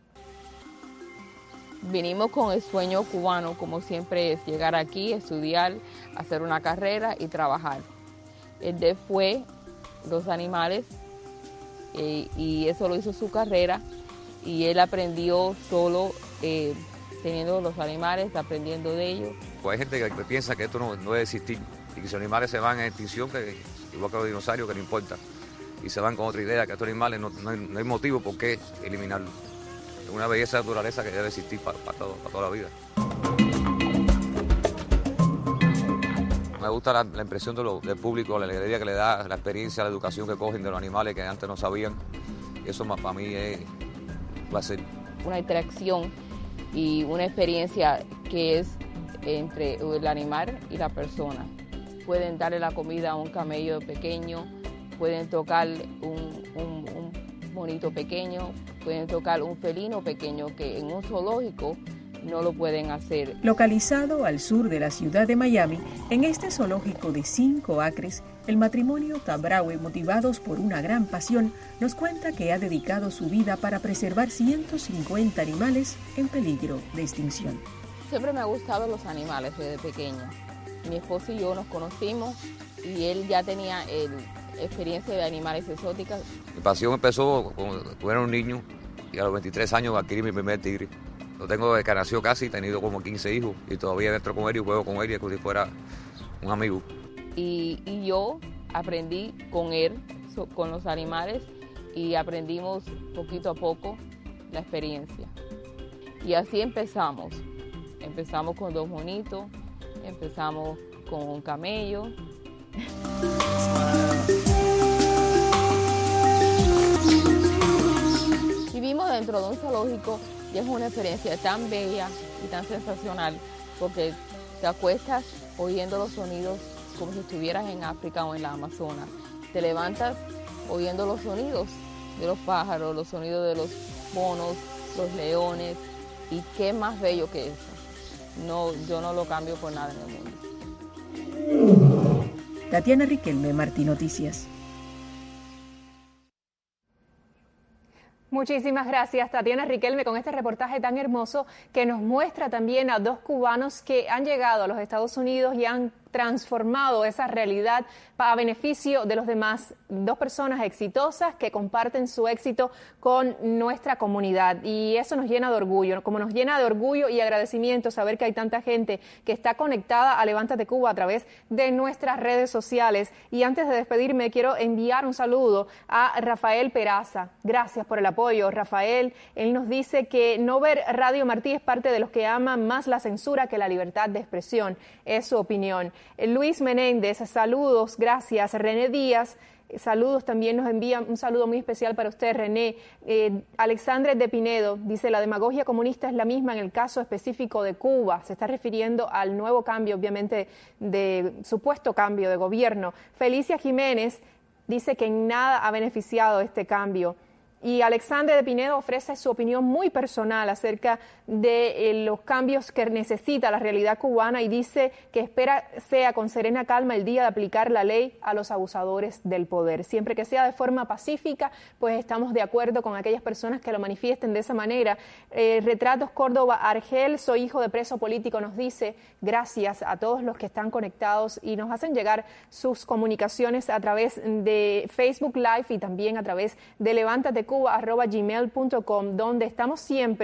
Vinimos con el sueño cubano, como siempre es, llegar aquí, estudiar, hacer una carrera y trabajar. El D fue los animales eh, y eso lo hizo su carrera y él aprendió solo eh, teniendo los animales, aprendiendo de ellos. Pues hay gente que piensa que esto no, no debe existir y que si los animales se van en extinción, que, igual que los dinosaurios, que no importa, y se van con otra idea, que estos animales no, no, hay, no hay motivo por qué eliminarlos. Es una belleza de naturaleza que debe existir para, para, todo, para toda la vida. Me gusta la, la impresión de lo, del público, la alegría que le da, la experiencia, la educación que cogen de los animales que antes no sabían. Y eso más para mí es un placer. Una interacción y una experiencia que es entre el animal y la persona. Pueden darle la comida a un camello pequeño, pueden tocar un, un, un monito pequeño, pueden tocar un felino pequeño que en un zoológico no lo pueden hacer. Localizado al sur de la ciudad de Miami, en este zoológico de cinco acres, el matrimonio Tabroay, motivados por una gran pasión, nos cuenta que ha dedicado su vida para preservar ciento cincuenta animales en peligro de extinción. Siempre me han gustado los animales desde pequeña. Mi esposo y yo nos conocimos y él ya tenía el experiencia de animales exóticos. Mi pasión empezó cuando era un niño y a los veintitrés años adquirí mi primer tigre. Lo tengo desde que nació casi, he tenido como quince hijos y todavía entro con él y juego con él y es como si fuera un amigo. Y, y yo aprendí con él, so, con los animales y aprendimos poquito a poco la experiencia. Y así empezamos. Empezamos con dos monitos, empezamos con un camello. Vivimos dentro de un zoológico y es una experiencia tan bella y tan sensacional porque te acuestas oyendo los sonidos como si estuvieras en África o en la Amazonas. Te levantas oyendo los sonidos de los pájaros, los sonidos de los monos, los leones y qué más bello que eso. No, yo no lo cambio por nada en el mundo. Tatiana Riquelme, Martí Noticias. Muchísimas gracias, Tatiana Riquelme, con este reportaje tan hermoso que nos muestra también a dos cubanos que han llegado a los Estados Unidos y han transformado esa realidad para beneficio de los demás. Dos personas exitosas que comparten su éxito con nuestra comunidad y eso nos llena de orgullo, como nos llena de orgullo y agradecimiento saber que hay tanta gente que está conectada a Levántate Cuba a través de nuestras redes sociales. Y antes de despedirme quiero enviar un saludo a Rafael Peraza. Gracias por el apoyo, Rafael. Él nos dice que no ver Radio Martí es parte de los que aman más la censura que la libertad de expresión. Es su opinión. Luis Menéndez, saludos, gracias. René Díaz, saludos, también nos envía un saludo muy especial para usted, René. Eh, Alexandre de Pinedo dice, la demagogia comunista es la misma en el caso específico de Cuba. Se está refiriendo al nuevo cambio, obviamente, de supuesto cambio de gobierno. Felicia Jiménez dice que en nada ha beneficiado este cambio. Y Alexandre de Pinedo ofrece su opinión muy personal acerca de eh, los cambios que necesita la realidad cubana y dice que espera sea con serena calma el día de aplicar la ley a los abusadores del poder. Siempre que sea de forma pacífica, pues estamos de acuerdo con aquellas personas que lo manifiesten de esa manera. Eh, Retratos Córdoba Argel, soy hijo de preso político, nos dice gracias a todos los que están conectados y nos hacen llegar sus comunicaciones a través de Facebook Live y también a través de Levántate Cuba arroba gmail punto com, donde estamos siempre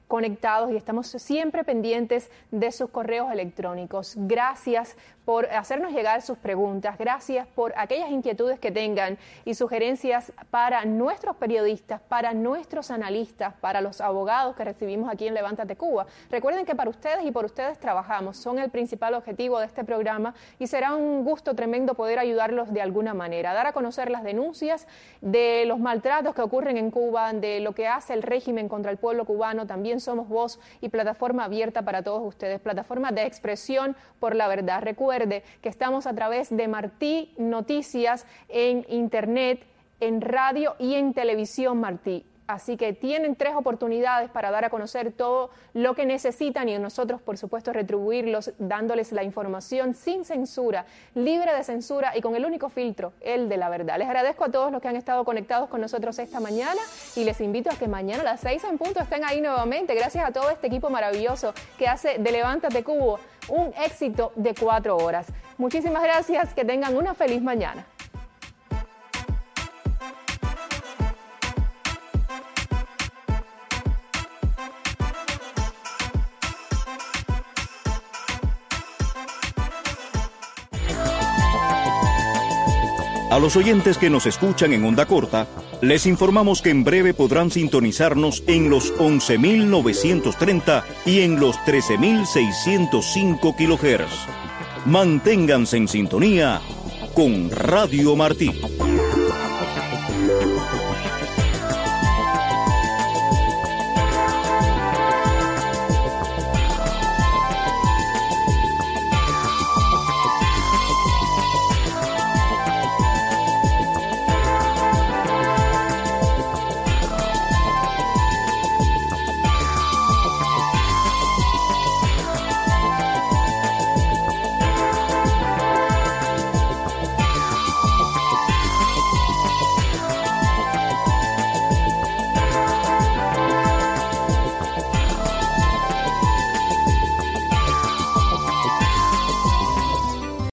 conectados y estamos siempre pendientes de sus correos electrónicos. Gracias por hacernos llegar sus preguntas, gracias por aquellas inquietudes que tengan y sugerencias para nuestros periodistas, para nuestros analistas, para los abogados que recibimos aquí en Levántate Cuba. Recuerden que para ustedes y por ustedes trabajamos, son el principal objetivo de este programa y será un gusto tremendo poder ayudarlos de alguna manera, dar a conocer las denuncias de los maltratos que ocurren en Cuba, de lo que hace el régimen contra el pueblo cubano. También somos voz y plataforma abierta para todos ustedes, plataforma de expresión por la verdad. Recuerden que estamos a través de Martí Noticias en internet, en radio y en televisión Martí. Así que tienen tres oportunidades para dar a conocer todo lo que necesitan y nosotros, por supuesto, retribuirlos dándoles la información sin censura, libre de censura y con el único filtro, el de la verdad. Les agradezco a todos los que han estado conectados con nosotros esta mañana y les invito a que mañana a las seis en punto estén ahí nuevamente. Gracias a todo este equipo maravilloso que hace de Levántate Cuba un éxito de cuatro horas. Muchísimas gracias, que tengan una feliz mañana. A los oyentes que nos escuchan en onda corta, les informamos que en breve podrán sintonizarnos en los once mil novecientos treinta y en los trece mil seiscientos cinco kilohertz. Manténganse en sintonía con Radio Martí.